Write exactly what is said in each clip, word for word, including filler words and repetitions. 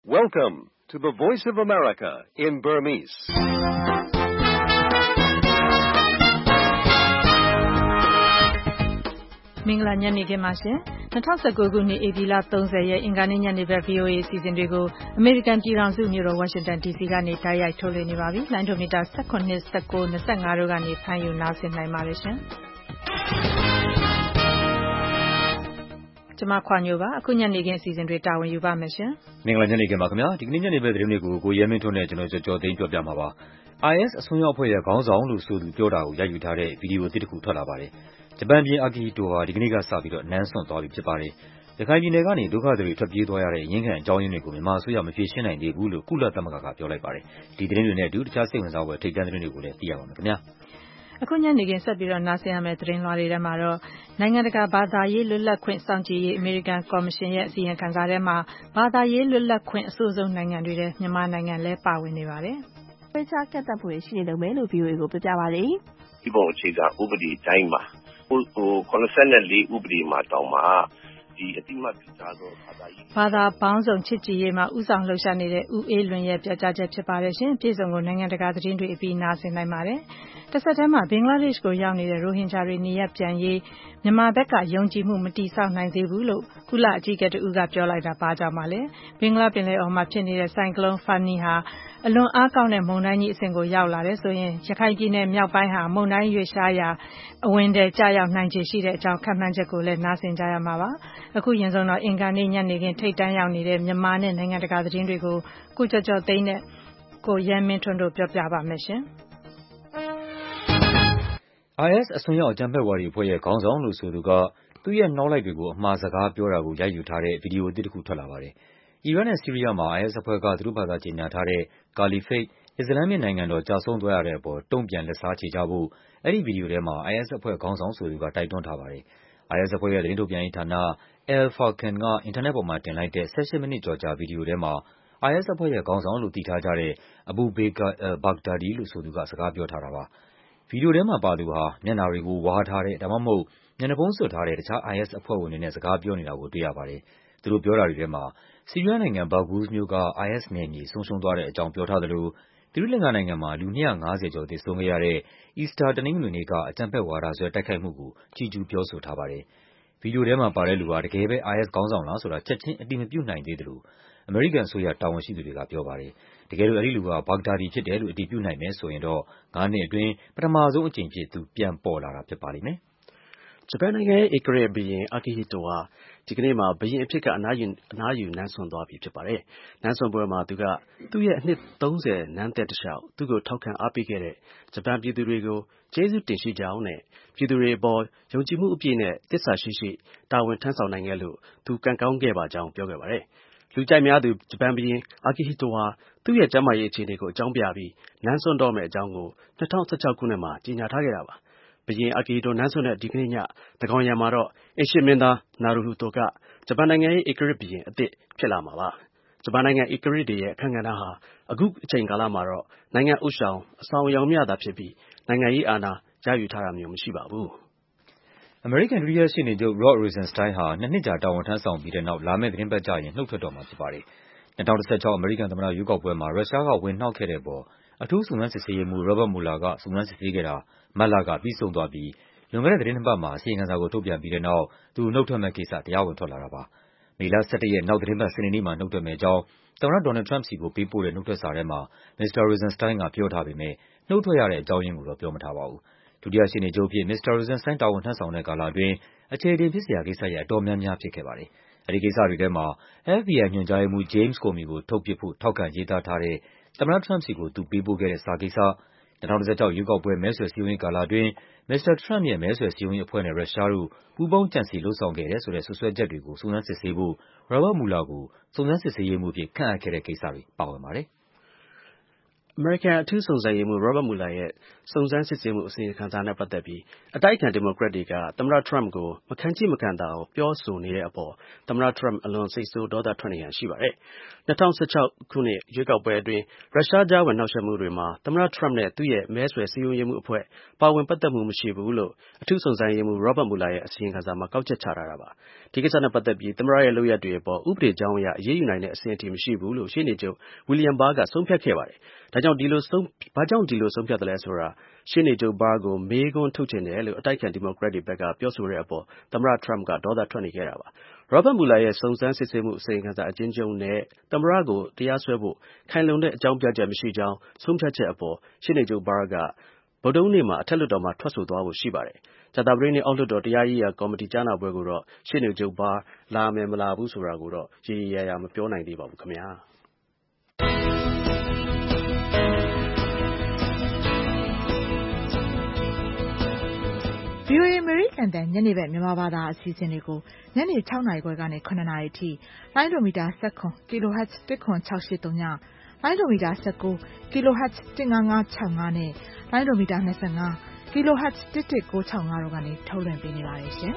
Welcome to the Voice of America in Burmese. ။မင်္ဂလာညနေခင်းပါရှင်။၂၀၁၉ခုနှစ်ဧပြီလ၃၀ရက်အင်္ဂါနေ့ညနေဘက် ဗွီအိုအေ အစီအစဉ်တွေကိုအမေရိကန်ပြည်ထောင်စုမြို့တော်ဝါရှင်တန်ဒီစီကနေတိုက်ရိုက်ထုတ်လွှင့်နေပါပြီ။လိုင်းဒိုမီတာ၁၇, ၁၉, ၂၅တို့ကနေဖမ်းယူနားဆင်နိုင်ပါတယ်ရှင်။ကျွန်မခွာညိုပါအခုညနေခင်းအစီအစဉ်တွေတာဝန်ယူပါမယ်ရှင်။မင်္ဂလာညနေခင်းပါခင်ဗျာ။ဒီကနေ့ညနေဘက်သတင်းတွေကိုကိုရဲမင်းထွန်းနဲ့ကျွန်တော်ကျော်ကျော်သိန်းပြောပြမှာပါ။ I S အစွန်းရောက်အဖွဲ့ရဲ့ခေါင်းဆောင်လို့ဆိုသူပြောတာကိုရိုက်ယူထားတဲ့ဗီဒီယိုအသစ်တစ်ခုထွက်လာပါတယ်။ဂျပန်ပြည်အာကီဟီတိုဟာဒီကနေ့ကစပြီးတော့နန်းစွန့်သွားပြီဖြစ်ပါတယ်။ရခိုင်ပြည်နယ်ကနေဒုက္ခသည်တွေထွက်ပြေးသွားရတဲ့ရင်းခံအကြောင်းရင်းတွေကိုမြန်မာအစိုးရမဖြေရှင်းနိုင်သေးဘူးလို့ကုလသမဂ္ဂကပြောလိုက်ပါတယ်။ဒီသတင်းတွေနဲ့အတူတခြားစိတ်ဝင်စားဖွယ်ထိပ်တန်းသတင်းတွေကိုလည်းသိရပါမယ်ခင်ဗျာ။အခုညနေခင်းဆက်ပြီးတော့နားဆင်ရမယ့်သတင်းလွှာတွေထဲမှာတော့နိုင်ငံတကာဘာသာရေးလွတ်လပ်ခွင့်စောင့်ကြည့်ရေးအမေရိကန်ကော်မရှင်ရဲ့အစီရင်ခံစာထဲမှာဘာသာရေးလွတ်လပ်ခွင့်အဆိုးဆုံးနိုင်ငံတွေထဲမြန်မာနိုင်ငံလည်းပါဝင်နေပါတယ်။ခွဲခြားကန့်သတ်မှုတွေရှိနေလို့မယ်လို့ ဗီအိုအေကိုပြောပြပါရစေ။ဒီပုံအခြေခံဥပဒေတိုင်းမှာဟိုခုနစ်ဆယ့်လေးဥပဒေမှာတောင်းမှာဒီအတိမတ်ပြုထားသောဘာသာရေးဘာသာပေါင်းစုံချစ်ကြည်ရေးမှာဥဆောင်လှုပ်ရှားနေတဲ့ဦးအေးလွင်ရဲ့ပြောကြားချက်ဖြစ်ပါတယ်ရှင်။ပြည်စုံကိုနိုင်ငံတကာသတင်းတွေအပြီးနားဆင်နိုင်ပါတယ်။တစ်ဆက်တည်းမှာဘင်္ဂလားဒေ့ရှ်ကိုရောက်နေတဲ့ရိုဟင်ဂျာတွေနေရပ်ပြန်ရေးမြန်မာဘက်ကယုံကြည်မှုမတည်ဆောက်နိုင်သေးဘူးလို့ကုလအကြီးအကဲတဦးကပြောလိုက်တာပါကြောင့်ပါလေ။ဘင်္ဂလားပင်လယ်အော်မှာဖြစ်နေတဲ့ဆိုင်ကလုန်းဖာနီဟာအလွန်အားကောင်းတဲ့မုန်တိုင်းကြီးအဆင့်ကိုရောက်လာတယ်ဆိုရင်ရခိုင်ပြည်နယ်မြောက်ပိုင်းဟာမုန်တိုင်းရွေ့ရှားရာအဝင်ထဲကျရောက်နိုင်ခြေရှိတဲ့အကြောင်းခန့်မှန်းချက်ကိုလည်းနားဆင်ကြရမှာပါ။အခုရင်ဆုံးတော့အင်္ဂါနေ့ညနေခင်းထိပ်တန်းရောက်နေတဲ့မြန်မာနဲ့နိုင်ငံတကာသတင်းတွေကိုကိုကျော်ကျော်သိန်းနဲ့ကိုရဲမင်းထွန်းတို့ပြောပြပါမယ်ရှင်။ I S အစွန်းရောက်အကြမ်းဖက်ဝါဒီအဖွဲ့ရဲ့ခေါင်းဆောင်လို့ဆိုသူကသူ့ရဲ့နှောက်လိုက်တွေကိုအမှားစကားပြောတာကိုရိုက်ယူထားတဲ့ဗီဒီယိုအသစ်တစ်ခုထွက်လာပါတယ်။အီရတ်နဲ့ဆီးရီးယားမှာ I S အဖွဲ့ကသူတို့ဘာသာကြေညာထားတဲ့ Caliphate အစ္စလာမ်နိုင်ငံတော်ကျဆုံးသွားရတဲ့အပေါ်တုံ့ပြန်လက်စားချေကြဖို့အဲဒီဗီဒီယိုထဲမှာ I S အဖွဲ့ခေါင်းဆောင်ဆိုသူကတိုက်တွန်းထားပါတယ်။ I S အဖွဲ့ရဲ့သတင်းထုတ်ပြန်ရေးဌာန Al-Falcon ကအင်တာနက်ပေါ်မှာတင်လိုက်တဲ့၁၈မိနစ်ကျော်ကြာဗီဒီယိုထဲမှာ I S အဖွဲ့ရဲ့ခေါင်းဆောင်လို့သိထားကြတဲ့ Abu Bakr al-Baghdadi လို့ဆိုသူကစကားပြောထားတာပါ။ဗီဒီယိုထဲမှာပါသူဟာမျက်နှာတွေကိုဝါထားတဲ့ဒါမှမဟုတ်မျက်နှာဖုံးစွပ်ထားတဲ့တခြား I S အဖွဲ့ဝင်တွေနဲ့စကားပြောနေတာကိုတွေ့ရပါတယ်။သူတို့ပြောတာတွေထဲမှာဆီးရီးယားနိုင်ငံ Baghuz မြို့က I S နယ်မြေဆုံးရှုံးသွားတဲ့အကြောင်းပြောထားသလိုသီရိလင်္ကာနိုင်ငံမှာလူ၂၅၀ကျော်သေဆုံးခဲ့ရတဲ့ အီစတာတနင်္ဂနွေနေ့ကအကြမ်းဖက်ဝါဒစွဲတိုက်ခိုက်မှုကိုချီးကျူးပြောဆိုထားပါတယ်။ဗီဒီယိုထဲမှာပါတဲ့လူဟာတကယ်ပဲ I S ခေါင်းဆောင်လားဆိုတာချက်ချင်းအတည်မပြုနိုင်သေးသလိုအမေရိကန်အစိုးရတာဝန်ရှိသူတွေကပြောပါတယ်။တကယ်လို့အဲဒီလူဟာ Baghdadi ဖြစ်တယ်လို့အတည်ပြုနိုင်မယ်ဆိုရင်တော့ငါးနှစ်အတွင်းပထမဆုံးအကြိမ်ဖြစ်သူပြန်ပေါ်လာတာဖြစ်ပါလိမ့်မယ်။ဂျပန်နိုင်ငံရဲ့ဧကရာဇ်ဘုရင်အာကီဟီတိုဟာဒီကနေ့မှာဘုရင်အဖြစ်ကအနားယူအနားယူနန်းစွန့်သွားပြီဖြစ်ပါတယ်။နန်းစွန့်ပွဲမှာသူကသူ့ရဲ့အနှစ်သုံးဆယ်နန်းသက်တစ်လျှောက်သူ့ကိုထောက်ခံအားပေးခဲ့တဲ့ဂျပန်ပြည်သူတွေကိုကျေးဇူးတင်ရှိကြောင်းနဲ့ပြည်သူတွေအပေါ်ယုံကြည်မှုအပြည့်နဲ့သစ္စာရှိရှိတာဝန်ထမ်းဆောင်နိုင်ခဲ့လို့သူကံကောင်းခဲ့ပါကြောင်းပြောခဲ့ပါတယ်။လူကြိုက်များသူဂျပန်ဘုရင်အာကီဟီတိုဟာသူ့ရဲ့ကျန်းမာရေးအခြေအနေကိုအကြောင်းပြပြီးနန်းစွန့်တော့မယ့်အကြောင်းကို၂၀၁၆ခုနှစ်မှာကြေညာထားခဲ့တာပါ။ဘုရင်အာကီဟီတိုနန်းစွန့်တဲ့ဒီကနေ့ညသန်းခေါင်ယံမှာတော့အိမ်ရှေ့မင်းသားနာရူဟီတိုကဂျပန်နိုင်ငံရဲ့ဧကရာဇ်ဘုရင်အသစ်ဖြစ်လာမှာပါ။ဂျပန်နိုင်ငံဧကရာဇ်တွေရဲ့အခန်းကဏ္ဍဟာအခုအချိန်ကာလမှာတော့နိုင်ငံဥသျှောင်အဆောင်အယောင်မျှသာဖြစ်ပြီးနိုင်ငံရေးအာဏာရယူထားတာမျိုးမရှိပါဘူး။အမေရိကန်ဒုတိယရှေ့နေချုပ် Rod Rosenstein ဟာနှစ်နှစ်ကြာတာဝန်ထမ်းဆောင်ပြီးတဲ့နောက်လာမယ့်သီတင်းပတ်ကျရင်နုတ်ထွက်တော့မှာဖြစ်ပါတယ်။၂၀၁၆အမေရိကန်သမ္မတရွေးကောက်ပွဲမှာရုရှားကဝင်နှောက်ခဲ့တဲ့အပေါ်အထူးစုံစမ်းစစ်ဆေးရေးမှူး Robert Mueller ကစုံစမ်းစစ်ဆေးခဲ့တာမတ်လကပြီးဆုံးသွားပြီးလွန်ခဲ့တဲ့သီတင်းနှစ်ပတ်မှာအစီရင်ခံစာကိုထုတ်ပြန်ပြီးတဲ့နောက်သူနုတ်ထွက်မယ့်ကိစ္စတရားဝင်ထွက်လာတာပါ။မေလ၁၁ရက်နောက်သီတင်းပတ်စနေနေ့မှာနုတ်ထွက်မယ့်အကြောင်းသမ္မတဒေါ်နယ်လ်ဒ်ထရမ့်ပ်ဆီကိုပေးပို့တဲ့နုတ်ထွက်စာထဲမှာမစ္စတာ Rosenstein ကပြောထားပေမယ့်နုတ်ထွက်ရတဲ့အကြောင်းရင်းကိုတော့ပြောမထားပါဘူး။ဒုတိယရှေ့နေချုပ်အဖြစ်မစ္စတာ Rosenstein တာဝန်ထမ်းဆောင်တဲ့ကာလအတွင်းအခြေအတင်ဖြစ်စရာကိစ္စရပ်အတော်များများဖြစ်ခဲ့ပါတယ်။အဲဒီကိစ္စတွေထဲမှာ F B I ညွှန်ကြားရေးမှူး James Comey ကိုထုတ်ပစ်ဖို့ထောက်ခံရေးသားထားတဲ့သမ္မတထရမ့်ပ်ဆီကိုသူပေးပို့ခဲ့တဲ့စာကိစ္စ၊၂၀၁၆ရွေးကောက်ပွဲမဲဆွယ်စည်းရုံးရေးကာလအတွင်းမစ္စတာထရမ့်ပ်ရဲ့မဲဆွယ်စည်းရုံးရေးအဖွဲ့နဲ့ရုရှားတို့ပူးပေါင်းကြံစည်လုပ်ဆောင်ခဲ့တယ်ဆိုတဲ့စွပ်စွဲချက်တွေကိုစုံစမ်းစစ်ဆေးဖို့ Robert Mueller ကိုစုံစမ်းစစ်ဆေးရေးမှူးအဖြစ်ခန့်အပ်ခဲ့တဲ့ကိစ္စတွေပါဝင်ပါတယ်အမေရိကန်အထူးစုံစမ်းရေးမှူး Robert Mueller ရဲ့စုံစမ်းစစ်ဆေးမှုအစီရင်ခံစာနဲ့ပတ်သက်ပြီးအတိုက်အခံဒီမိုကရက်တွေကသမ္မတ Trump ကိုမခံချိမခံသာအောင်ပြောဆိုနေတဲ့အပေါ်သမ္မတ Trump အလွန်စိတ်ဆိုးဒေါသထွက်နေရန်ရှိပါတယ်။၂၀၁၆ ခုနှစ်ရွေးကောက်ပွဲအတွင်းရုရှားကြားဝင်နှောက်ယှက်မှုတွေမှာသမ္မတ Trump နဲ့သူ့ရဲ့မဲဆွယ်စည်းရုံးရေးမှုအဖွဲ့ပါဝင်ပတ်သက်မှုမရှိဘူးလို့အထူးစုံစမ်းရေးမှူး Robert Mueller ရဲ့အစီရင်ခံစာမှာကောက်ချက်ချထားတာပါ။ဒီကိစ္စနဲ့ပတ်သက်ပြီးသမ္မတရဲ့လုပ်ရပ်တွေအပေါ်ဥပဒေကြောင်းအရအရေးယူနိုင်တဲ့အဆင့်အထိမရှိဘူးလို့ရှေ့နေချုပ် William Barr ကဆုံးဖြတ်ခဲ့ပါတယ်။ဒါကြောင့်ဒီလိုဆုံးဘာကြောင့်ဒီလိုဆုံးဖြတ်သလဲဆိုတာရှေ့နေချုပ် Barr ကိုမေးခွန်းထုတ်ချင်တယ်လို့အတိုက်အခံဒီမိုကရက်တွေဘက်ကပြောဆိုတဲ့အပေါ်သမ္မတ Trump ကဒေါသထွက်နေခဲ့တာပါ။ Robert Mueller ရဲ့စုံစမ်းစစ်ဆေးမှုအစီရင်ခံစာအကျဉ်းချုပ်နဲ့သမ္မတကိုတရားစွဲဖို့ခိုင်လုံတဲ့အကြောင်းပြချက်မရှိကြောင်းဆုံးဖြတ်ချက်အပေါ်ရှေ့နေချုပ် Barr ကဗုဒ္ဓဟူးနေ့မှာအထက်လွှတ်တော်မှာထွက်ဆိုသွားဖို့ရှိပါတယ်။ကြာသပတေးနေ့အောက်လွှတ်တော်တရားရေးရာကော်မတီကြားနာပွဲကိုတော့ရှေ့နေချုပ် Barr လာမယ်မလာဘူးဆိုတာကိုတော့ရေရေရာရာမပြောနိုင်သေးပါဘူးခင်ဗျာ။ဗွီအိုအေ အမေရိကန်အသံညနေဘက်မြန်မာဘာသာအစီအစဉ်တွေကိုညနေ၆နာရီခွဲကနေ၇နာရီအထိလိုင်းဒိုမီတာ၁၇ kHz တစ်ခွန်၆၈၃ညလိုင်းဒိုမီတာ၁၉ kHz တစ်၅၅၆၅နဲ့လိုင်းဒိုမီတာ၂၅ kHz တစ်တစ်၉၆၅တို့ကနေထုတ်လွှင့်ပေးနေပါတယ်ရှင်။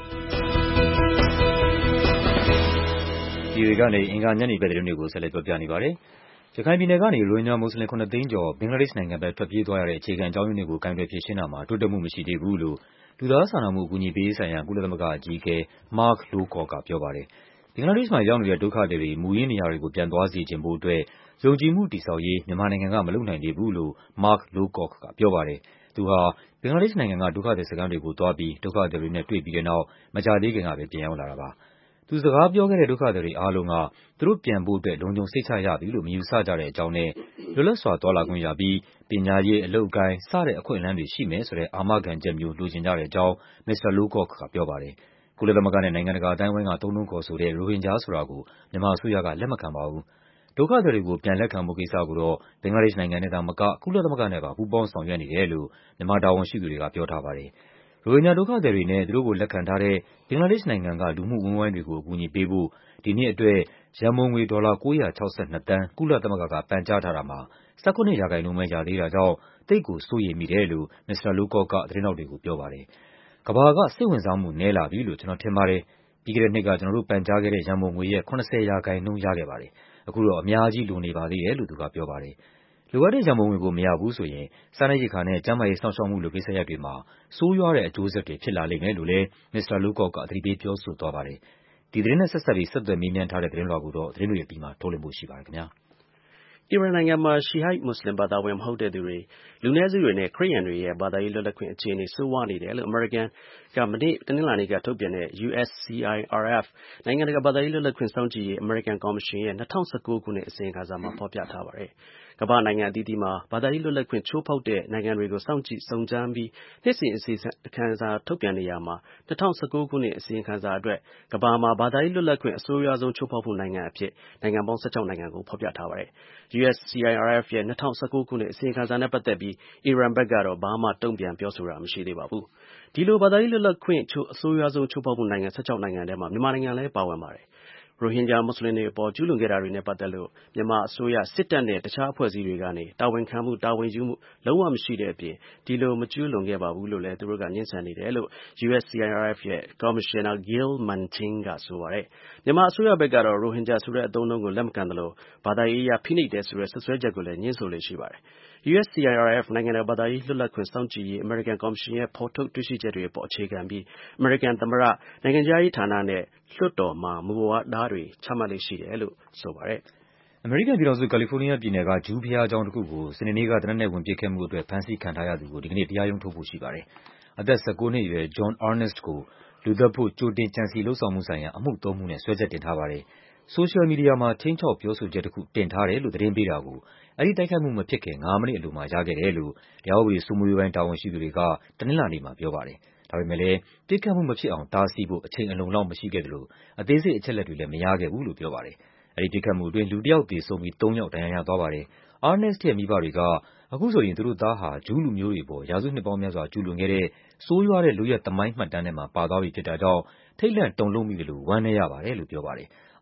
ဗွီအိုအေကနေအင်္ဂါညနေဘက်သတင်းတွေကိုဆက်လက်ပြောပြနေပါတယ်။ရခိုင်ပြည်နယ်ကနေရိုဟင်ဂျာမွတ်စလင်ခုနှစ်သိန်းကျော်ဘင်္ဂလားဒေ့ရှ်နိုင်ငံဘက်ထွက်ပြေးသွားရတဲ့အခြေခံအကြောင်းရင်းတွေကိုကိုင်တွယ်ဖြေရှင်းတာမှာတိုးတက်မှုမရှိသေးဘူးလို့လူသားစာနာမှုအကူအညီပေးရေးဆိုင်ရာကုလသမဂ္ဂအကြီးအကဲ Mark Lowcock ကပြောပါတယ်။ဘင်္ဂလားဒေ့ရှ်မှာရောက်နေတဲ့ဒုက္ခသည်တွေမူရင်းနေရာတွေကိုပြန်သွားစေချင်ဖို့အတွက်ယုံကြည်မှုတည်ဆောက်ရေးမြန်မာနိုင်ငံကမလုပ်နိုင်သေးဘူးလို့ Mark Lowcock ကပြောပါတယ်။သူဟာဘင်္ဂလားဒေ့ရှ်နိုင်ငံကဒုက္ခသည်စခန်းတွေကိုသွားပြီးဒုက္ခသည်တွေနဲ့တွေ့ပြီးတဲ့နောက်မကြာသေးခင်ကပဲပြန်ရောက်လာတာပါ။သူစကားပြောခဲ့တဲ့ဒုက္ခသည်တွေအားလုံးကသူတို့ပြန်ဖို့အတွက်လုံခြုံစိတ်ချရပြီလို့မယူဆကြတဲ့အကြောင်းနဲ့လွတ်လပ်စွာသွားလာခွင့်ရပြီးပညာရေးအလုပ်အကိုင်စတဲ့အခွင့်အလမ်းတွေရှိမယ်ဆိုတဲ့အာမခံချက်မျိုးလိုချင်ကြတဲ့အကြောင်း မစ္စတာ Lowcock ကပြောပါတယ်။ကုလသမဂ္ဂနဲ့နိုင်ငံတကာအသိုင်းအဝိုင်းကသုံးနှုန်းခေါ်ဆိုတဲ့ရိုဟင်ဂျာဆိုတာကိုမြန်မာအစိုးရကလက်မခံပါဘူး။ဒုက္ခသည်တွေကိုပြန်လက်ခံဖို့ကိစ္စကိုတော့ဘင်္ဂလားဒေ့ရှ်နိုင်ငံနဲ့သာမကကုလသမဂ္ဂနဲ့ပါပူးပေါင်းဆောင်ရွက်နေတယ်လို့မြန်မာတာဝန်ရှိသူတွေကပြောထားပါတယ်။ရိုဟင်ဂျာဒုက္ခသည်တွေနဲ့သူတို့ကိုလက်ခံထားတဲ့ဘင်္ဂလားဒေ့ရှ်နိုင်ငံကလူမှုအဝန်းအဝိုင်းတွေကိုအကူအညီပေးဖို့ဒီနှစ်အတွက်ရန်ပုံငွေဒေါ်လာ၉၆၂သန်းကုလသမဂ္ဂကပန်ကြားထားတာမှာ၁၇ရာခိုင်နှုန်းပဲရသေးတာကြောင့်သိပ်ကိုစိုးရိမ်မိတယ်လို့မစ္စတာ Lowcock ကသတင်းထောက်တွေကိုပြောပါတယ်။ကမ္ဘာကစိတ်ဝင်စားမှုနည်းလာပြီလို့ကျနော်ထင်ပါတယ်။ပြီးခဲ့တဲ့နှစ်ကကျနော်တို့ပန်ကြားခဲ့တဲ့ရန်ပုံငွေရဲ့၇၀ရာခိုင်နှုန်းရခဲ့ပါတယ်။အခုတော့အများကြီးလိုနေပါသေးတယ်လို့သူကပြောပါတယ်။လိုအပ်တဲ့ရန်ပုံငွေကိုမရဘူးဆိုရင်စားနပ်ရိက္ခာနဲ့ကျန်းမာရေးစောင့်ရှောက်မှုလိုကိစ္စရပ်တွေမှာဆိုးရွားတဲ့အကျိုးဆက်တွေဖြစ်လာလိမ့်မယ်လို့လည်းမစ္စတာ Lowcock ကသတိပေးပြောဆိုသွားပါတယ်။ဒီသတင်းနဲ့ဆက်စပ်ပြီးဆက်သွယ်မေးမြန်းထားတဲ့သတင်းလွှာကိုတော့သတင်းတွေအပြီးမှာထုတ်လွှင့်ဖို့ရှိပါတယ်ခင်ဗျာ။အီရန်နိုင်ငံမှာ Shiite မွတ်စလင်ဘာသာဝင်မဟုတ်တဲ့သူတွေလူနည်းစုတွေနဲ့ခရစ်ယာန်တွေရဲ့ဘာသာရေးလွတ်လပ်ခွင့်အခြေအနေဆိုးဝါးနေတယ်လို့အမေရိကန်ကမနေ့တနင်္လာနေ့ကထုတ်ပြန်တဲ့ U S C I R F နိုင်ငံတကာဘာသာရေးလွတ်လပ်ခွင့်စောင့်ကြည့်ရေးအမေရိကန်ကော်မရှင်ရဲ့၂၀၁၉ခုနှစ်အစီရင်ခံစာမှာဖော်ပြထားပါတယ်။ကမ္ဘာ့နိုင်ငံအသီးသီးမှာဘာသာရေးလွတ်လပ်ခွင့်ချိုးဖောက်တဲ့နိုင်ငံတွေကိုစောင့်ကြည့်စုံစမ်းပြီးနှစ်စဉ်အစီရင်ခံစာထုတ်ပြန်နေရမှာ၂၀၁၉ခုနှစ်အစီရင်ခံစာအတွက်ကမ္ဘာမှာဘာသာရေးလွတ်လပ်ခွင့်အဆိုးရွားဆုံးချိုးဖောက်မှုနိုင်ငံအဖြစ်နိုင်ငံပေါင်း၁၆နိုင်ငံကိုဖော်ပြထားပါတယ်။ U S C I R F ရဲ့၂၀၁၉ခုနှစ်အစီရင်ခံစာနဲ့ပတ်သက်ပြီးအီရန်ဘက်ကတော့ဘာမှတုံ့ပြန်ပြောဆိုတာမရှိသေးပါဘူး။ဒီလိုဘာသာရေးလွတ်လပ်ခွင့်အဆိုးရွားဆုံးချိုးဖောက်မှုနိုင်ငံ၁၆နိုင်ငံထဲမှာမြန်မာနိုင်ငံလည်းပါဝင်ပါတယ်။ရိုဟင်ဂျာမွတ်စလင်တွေအပေါ်ကျူးလွန်ခဲ့တာတွေနဲ့ပတ်သက်လို့မြန်မာအစိုးရစစ်တပ်နဲ့တခြားအဖွဲ့အစည်းတွေကနေတာဝန်ခံမှုတာဝန်ယူမှုလုံးဝမရှိတဲ့အပြင်ဒီလိုမကျူးလွန်ခဲ့ပါဘူးလို့လည်းသူတို့ကငြင်းဆန်နေတယ်လို့ U S C I R F ရဲ့ Commissioner Gil Muntean ကဆိုပါတယ်။မြန်မာအစိုးရဘက်ကတော့ရိုဟင်ဂျာဆိုတဲ့အသုံးအနှုန်းကိုလက်မခံသလိုဘာသာရေးအရဖိနှိပ်တယ်ဆိုတဲ့စွပ်စွဲချက်ကိုလည်းငြင်းဆိုလေ့ရှိပါတယ်။ U S C I R F နိုင်ငံတကာဘာသာရေးလွတ်လပ်ခွင့်စောင့်ကြည့်ရေးအမေရိကန်ကော်မရှင်ရဲ့ဖော်ထုတ်တွေ့ရှိချက်တွေအပေါ်အခြေခံပြီးအမေရိကန်သမ္မတ၊နိုင်ငံခြားရေးဌာနနဲ့လွှတ်တော်မှာမူဝါဒတွေချမှတ်လေ့ရှိတယ်လို့ဆိုပါတယ်။အမေရိကန်ပြည်ထောင်စုကာလီဖိုးနီးယားပြည်နယ်ကဂျူးဘုရားကျောင်းတစ်ခုကိုစနေနေ့ကသေနတ်နဲ့ဝင်ပစ်ခဲ့မှုအတွက်ဖမ်းဆီးခံထားရသူကိုဒီကနေ့တရားရုံးထုတ်ဖို့ရှိပါတယ်။အသက်၁၉နှစ်အရွယ် John Earnest ကိုလူသတ်ဖို့ကြိုတင်ကြံစည်လုပ်ဆောင်မှုဆိုင်ရာအမှုသုံးမှုနဲ့စွဲချက်တင်ထားပါတယ်။ဆိုရှယ်မီဒီယာမှာခြိမ်းခြောက်ပြောဆိုချက်တစ်ခုတင်ထားတယ်လို့သတင်းပေးတာကိုအဲဒီတိုက်ခိုက်မှုမဖြစ်ခင်ငါးမိနစ်အလိုမှာရခဲ့တယ်လို့တရားဥပဒေစိုးမိုးရေးပိုင်းတာဝန်ရှိသူတွေကတနင်္လာနေ့မှာပြောပါတယ်။ဒါပေမဲ့လည်းပစ်ခတ်မှုမဖြစ်အောင်တားဆီးဖို့အချိန်အလုံအလောက်မရှိခဲ့သလိုအသေးစိတ်အချက်အလက်တွေလည်းမရခဲ့ဘူးလို့ပြောပါတယ်။အဲဒီပစ်ခတ်မှုအတွင်းလူတစ်ယောက်သေဆုံးပြီးသုံးယောက်ဒဏ်ရာရသွားပါတယ်။ Earnest ရဲ့မိဘတွေကအခုဆိုရင်သူတို့သားဟာဂျူးလူမျိုးတွေအပေါ်ရာစုနှစ်ပေါင်းများစွာကျူးလွန်ခဲ့တဲ့ဆိုးရွားတဲ့လုပ်ရပ်သမိုင်းမှတ်တမ်းထဲမှာပါသွားပြီဖြစ်တာကြောင့်ထိတ်လန့်တုန်လှုပ်မိသလိုဝမ်းနည်းရပါတယ်လို့ပြောပါတယ်။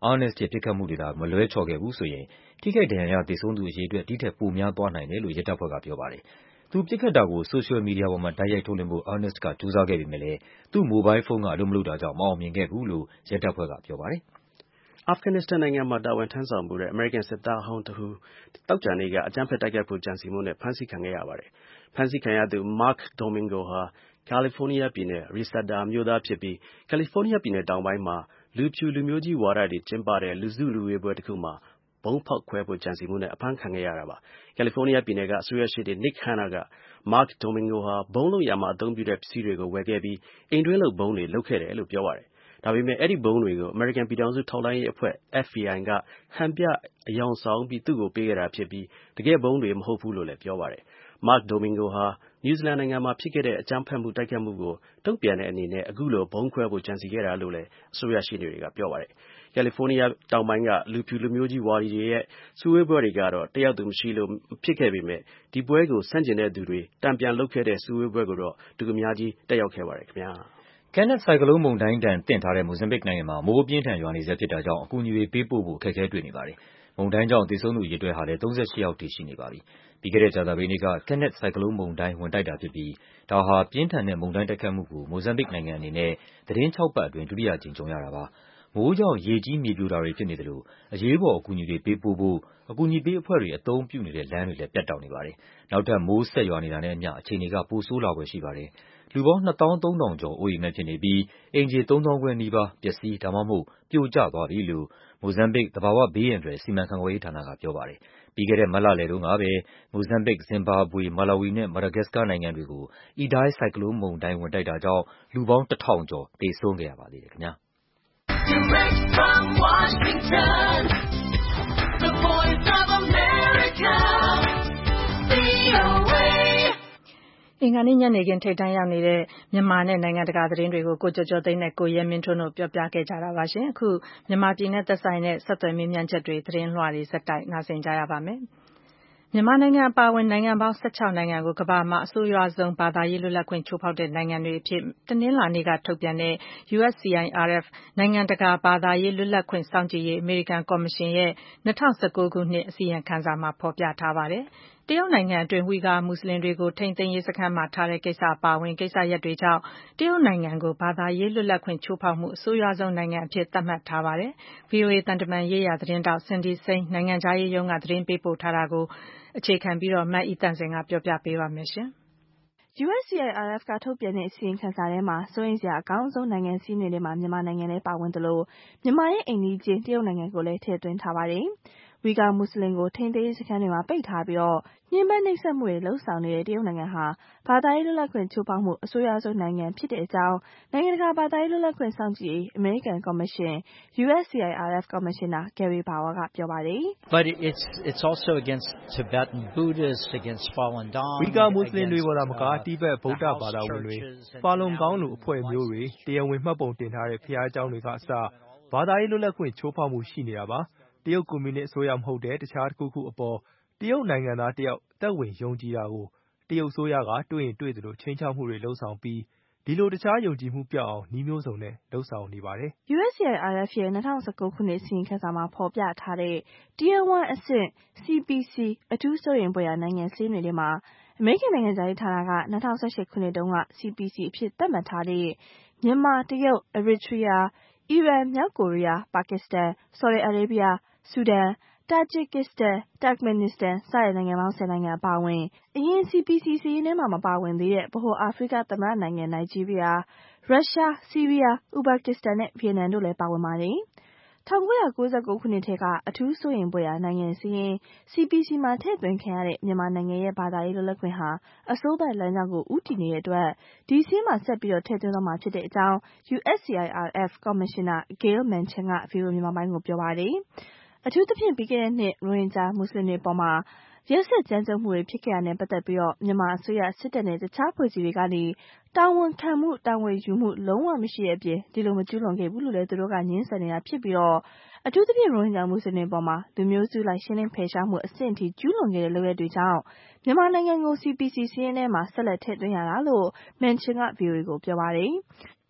Ernest ရဲ့ပစ်ခတ်မှုတွေသာမလွဲချော်ခဲ့ဘူးဆိုရင်ထိခိုက်ဒဏ်ရာရသေဆုံးသူအရေအတွက်ဒီထက်ပိုများသွားနိုင်တယ်လို့ရဲတပ်ဖွဲ့ကပြောပါတယ်။သူပစ်ခတ်တာကိုဆိုရှယ်မီဒီယာပေါ်မှာတိုက်ရိုက်ထုတ်လွှင့်ဖို့ Ernest ကကြိုးစားခဲ့ပေမဲ့လည်းသူ့မိုဘိုင်းဖုန်းကအလုပ်မလုပ်တာကြောင့်မအောင်မြင်ခဲ့ဘူးလို့ရဲတပ်ဖွဲ့ကပြောပါတယ်။အာဖဂန်နစ္စတန်နိုင်ငံမှာတာဝန်ထမ်းဆောင်ဖူးတဲ့အမေရိကန်စစ်သားဟောင်းတစ်ဦးသောကြာနေ့ကအကြမ်းဖက်တိုက်ခိုက်ဖို့ကြံစည်မှုနဲ့ဖမ်းဆီးခံခဲ့ရပါတယ်။ဖမ်းဆီးခံရသူ Mark Domingo ဟာကယ်လီဖိုးနီးယားပြည်နယ် Reseda မြို့သားဖြစ်ပြီးကယ်လီဖိုးနီးယားပြည်နယ်တောင်ပိုင်းမှာလူဖြူလူမျိုးကြီးဝါဒတွေကျင်းပတဲ့လူစုလူဝေးပွဲတစ်ခုမှာဗုံးဖောက်ခွဲဖို့ကြံစည်မှုနဲ့အဖမ်းခံခဲ့ရတာပါ။ကယ်လီဖိုးနီးယားပြည်နယ်ကအစိုးရရှေ့နေ Nick Hanna က Mark Domingo ဟာဗုံးလုပ်ရာမှာအသုံးပြုတဲ့ပစ္စည်းတွေကိုဝယ်ခဲ့ပြီးအိမ်တွင်းလုပ်ဗုံးတွေလုပ်ခဲ့တယ်လို့ပြောပါတယ်။ဒါပေမဲ့အဲဒီဗုံးတွေကိုအမေရိကန်ပြည်ထောင်စုထောက်လှမ်းရေးအဖွဲ့ F B I ကဟန်ပြအယောင်ဆောင်ပြီးသူ့ကိုပေးခဲ့တာဖြစ်ပြီးတကယ်ဗုံးတွေမဟုတ်ဘူးလို့လည်းပြောပါတယ်။ Mark Domingo ဟာနယူးဇီလန်နိုင်ငံမှာဖြစ်ခဲ့တဲ့အကြမ်းဖက်မှုတိုက်ခိုက်မှုကိုတုံ့ပြန်တဲ့အနေနဲ့အခုလိုဗုံးခွဲဖို့ကြံစည်ခဲ့တာလို့လည်းအစိုးရရှေ့နေတွေကပြောပါတယ်။ကယ်လီဖိုးနီးယားတောင်ပိုင်းကလူဖြူလူမျိုးကြီးဝါဒီတွေရဲ့စုဝေးပွဲတွေကတော့တက်ရောက်သူမရှိလို့ဖြစ်ခဲ့ပေမဲ့ဒီပွဲကိုဆန့်ကျင်တဲ့သူတွေတံပြန်လုပ်ခဲ့တဲ့စုဝေးပွဲကိုတော့လူအများကြီးတက်ရောက်ခဲ့ပါတယ်ခင်ဗျာ။ Kenneth ဆိုင်ကလုန်းမုန်တိုင်းဒဏ်သင့်ထားတဲ့မိုဇမ်ဘစ်နိုင်ငံမှာမိုးအပြင်းထန်ရွာနေဆဲဖြစ်တာကြောင့်အကူအညီတွေပေးပို့ဖို့အခက်အခဲတွေ့နေပါတယ်။မုန်တိုင်းကြောင့်သေဆုံးသူအရေအတွက်ဟာလည်းသုံးဆယ့်ရှစ်ယောက်ထိရှိနေပါပြီ။ပြီးခဲ့တဲ့ကြာသပတေးနေ့က Kenneth ဆိုင်ကလုန်းမုန်တိုင်းဝင်တိုက်တာဖြစ်ပြီးဒါဟာပြင်းထန်တဲ့မုန်တိုင်းတိုက်ခတ်မှုကိုမိုဇမ်ဘစ်နိုင်ငံအနေနဲ့သီတင်းခြောက်ပတ်အတွင်းဒုတိယအကြိမ်ကြုံရတာပါ။မိုးကြောင့်ရေကြီးမြေပြိုတာတွေဖြစ်နေသလိုအရေးပေါ်အကူအညီတွေပေးပို့ဖို့အကူအညီပေးအဖွဲ့တွေအသုံးပြုနေတဲ့လမ်းတွေလည်းပြတ်တောက်နေပါတယ်။နောက်ထပ်မိုးဆက်ရွာနေတာနဲ့အမျှအခြေအနေကပိုဆိုးလာဖွယ်ရှိပါတယ်။လူပေါင်းနှစ်သောင်းသုံးထောင်ကျော်အိုးအိမ်မဲ့ဖြစ်နေပြီးအိမ်ခြေသုံးသောင်းခွဲနီးပါးပျက်စီးဒါမှမဟုတ်ပြိုကျသွားပြီလို့မိုဇမ်ဘစ်သဘာဝဘေးအန္တရာယ်စီမံခန့်ခွဲရေးဌာနကပြောပါတယ်။ပြီးခဲ့တဲ့မတ်လလယ်တုန်းကပဲမိုဇမ်ဘစ်၊ဇင်ဘာဘွေ၊မာလာဝီနဲ့ မာဒါဂတ်စကာနိုင်ငံတွေကို Idai ဆိုင်ကလုန်းမုန်တိုင်းဝင်တိုက်တာကြောင့်လူပေါင်းတစ်ထောင်ကျော်သေဆုံးခဲ့ရပါသေးတယ်ခင်ဗျာ။ Direct from Washington, the voice of America, V O A အင်္ဂါနေ့ညနေခင်းထိပ်တန်းရောက်နေတဲ့မြန်မာနဲ့နိုင်ငံတကာသတင်းတွေကိုကိုကျော်ကျော်သိန်းနဲ့ကိုရဲမင်းထွန်းတို့ပြောပြခဲ့ကြတာပါရှင်။အခုမြန်မာပြည်နဲ့သက်ဆိုင်တဲ့ဆက်သွယ်မေးမြန်းချက်တွေသတင်းလွှာတွေဆက်တိုက်နားဆင်ကြရပါမယ်။မြန်မာနိုင်ငံအပါအဝင်နိုင်ငံပေါင်း၁၆နိုင်ငံကိုကမ္ဘာမှာအဆိုးရွားဆုံးဘာသာရေးလွတ်လပ်ခွင့်ချိုးဖောက်တဲ့နိုင်ငံတွေအဖြစ်တနင်္လာနေ့ကထုတ်ပြန်တဲ့ U S C I R F နိုင်ငံတကာဘာသာရေးလွတ်လပ်ခွင့်စောင့်ကြည့်ရေးအမေရိကန်ကော်မရှင်ရဲ့၂၀၁၉ခုနှစ်အစီရင်ခံစာမှာဖော်ပြထားပါတယ်။တရုတ်နိုင်ငံအတွင်းဝီဂါမွတ်စလင်တွေကိုထိန်းသိမ်းရေးစခန်းမှာထားတဲ့ကိစ္စအပါအဝင်ကိစ္စရပ်တွေကြောင့်တရုတ်နိုင်ငံကိုဘာသာရေးလွတ်လပ်ခွင့်ချိုးဖောက်မှုအဆိုးရွားဆုံးနိုင်ငံအဖြစ်သတ်မှတ်ထားပါတယ်။ V O A သံတမန်ရေးရာသတင်းတောက် Cindy Saine နိုင်ငံခြားရေးရုံးကသတင်းပေးပို့ထားတာကိုအခြေခံပြီးတော့မအိသန့်စင်ကပြောပြပေးပါမယ်ရှင်။ U S C I R F ကထုတ်ပြန်တဲ့အစီရင်ခံစာထဲမှာစိုးရိမ်စရာအကောင်းဆုံးနိုင်ငံစည်းမျဉ်းတွေမှာမြန်မာနိုင်ငံလည်းပါဝင်သလိုမြန်မာရဲ့အိမ်နီးချင်းတရုတ်နိုင်ငံကိုလည်းထည့်သွင်းထားပါတယ်။ဝီဂါမွတ်စလင်ကိုထိန်းသိမ်းရေးစခန်းတွေမှာပိတ်ထားပြီးတော့ညှဉ်းပန်းနှိပ်စက်မှုတွေလှုပ်ဆောင်နေတဲ့တရုတ်နိုင်ငံဟာဘာသာရေးလွတ်လပ်ခွင့်ချိုးဖောက်မှုအဆိုးရွားဆုံးနိုင်ငံဖြစ်တဲ့အကြောင်းနိုင်ငံတကာဘာသာရေးလွတ်လပ်ခွင့်စောင့်ကြည့်ရေးအမေရိကန်ကော်မရှင် U S C I R F ကော်မရှင်နာ Gary Bauer ကပြောပါတယ်။ But it's it's also against Tibetan Buddhists, against Falun Gong. ဝီဂါမွတ်စလင်တွေပေါ်တာမကတိဘက်ဗုဒ္ဓဘာသာဝင်တွေဖာလွန်ကောင်းလိုအဖွဲ့မျိုးတွေတရားဝင်မှတ်ပုံတင်ထားတဲ့ဘုရားကျောင်းတွေကအစဘာသာရေးလွတ်လပ်ခွင့်ချိုးဖောက်မှုရှိနေတာပါတရုတ်ကွန်မြူနစ်အစိုးရမဟုတ်တဲ့တခြားတစ်ခုခုအပေါ်တရုတ်နိုင်ငံသားတယောက်သက်ဝင်ယုံကြည်တာကိုတရုတ်အစိုးရကတွေ့ရင်တွေ့သလိုချင်းချောက်မှုတွေလှုံ့ဆော်ပြီးဒီလိုတခြားယုံကြည်မှုပြောက်အောင်နှီးမျိုးစုံနဲ့လှုံ့ဆော်နေပါတယ်။ U S C I R F ရဲ့၂၀၁၉ခုနှစ်အစီရင်ခံစာမှာဖော်ပြထားတဲ့ Tier 1အဆင့် C P C အထူးစိုးရိမ်ဖွယ်ရာနိုင်ငံစာရင်းတွေထဲမှာအမေရိကန်နိုင်ငံခြားရေးဌာနက၂၀၁၈ခုနှစ်တုန်းက C P C အဖြစ်သတ်မှတ်ထားတဲ့မြန်မာ၊တရုတ်၊အရီထရီးယား၊အီရန်၊မြောက်ကိုရီးယား၊ပါကစ္စတန်၊ဆော်ဒီအာရေးဗျ၊ဆူဒန်၊တာဂျစ်ကစ္စတန်၊တာ့ခ်မင်နစ္စတန်စတဲ့နိုင်ငံပေါင်းဆယ်နိုင်ငံအပါအဝင်အရင် C P C စာရင်းထဲမှာမပါဝင်သေးတဲ့ဗဟိုအာဖရိကသမ္မတနိုင်ငံနိုင်ဂျီးရီးယား၊ရုရှား၊ဆီးရီးယား၊ဥဇဘက်ကစ္စတန်နဲ့ဗီယက်နမ်တို့လည်းပါဝင်ပါတယ်။၁၉၉၉ခုနှစ်ထဲကအထူးစိုးရိမ်ဖွယ်ရာနိုင်ငံစာရင်း C P C မှာထည့်သွင်းခံရတဲ့မြန်မာနိုင်ငံရဲ့ဘာသာရေးလွတ်လပ်ခွင့်ဟာအဆိုးဘက်လမ်းကြောင်းကိုဦးတည်နေတဲ့အတွက်ဒီစာရင်းမှာဆက်ပြီးထည့်သွင်းသွားမှာဖြစ်တဲ့အကြောင်း U S C I R F ကော်မရှင်နာ Gail Manchin က V O A မြန်မာပိုင်းကိုပြောပါတယ်။အထူးသဖြင့်ပြီးခဲ့တဲ့နှစ်ရိုဟင်ဂျာမွတ်စလင်တွေအပေါ်မှာရက်စက်ကြမ်းကြုတ်မှုတွေဖြစ်ခဲ့တာနဲ့ပတ်သက်ပြီးမြန်မာအစိုးရစစ်တပ်နဲ့တခြားအဖွဲ့အစည်းတွေကနေတာဝန်ခံမှုတာဝန်ယူမှုလုံးဝမရှိတဲ့အပြင်ဒီလိုမကျူးလွန်ခဲ့ဘူးလို့လည်းသူတို့ကငြင်းဆန်နေတာဖြစ်ပြီးတော့အထူးသဖြင့်ရိုဟင်ဂျာမွတ်စလင်တွေအပေါ်မှာလူမျိုးစုလိုက်ရှင်းလင်းဖယ်ရှားမှုအဆင့်အထိကျူးလွန်ခဲ့တဲ့လုပ်ရပ်တွေကြောင့်မြန်မာနိုင်ငံကို C P C စာရင်းထဲမှာဆက်လက်ထည့်သွင်းရတာလို့ Manchin က V O A ကိုပြောပါတယ်။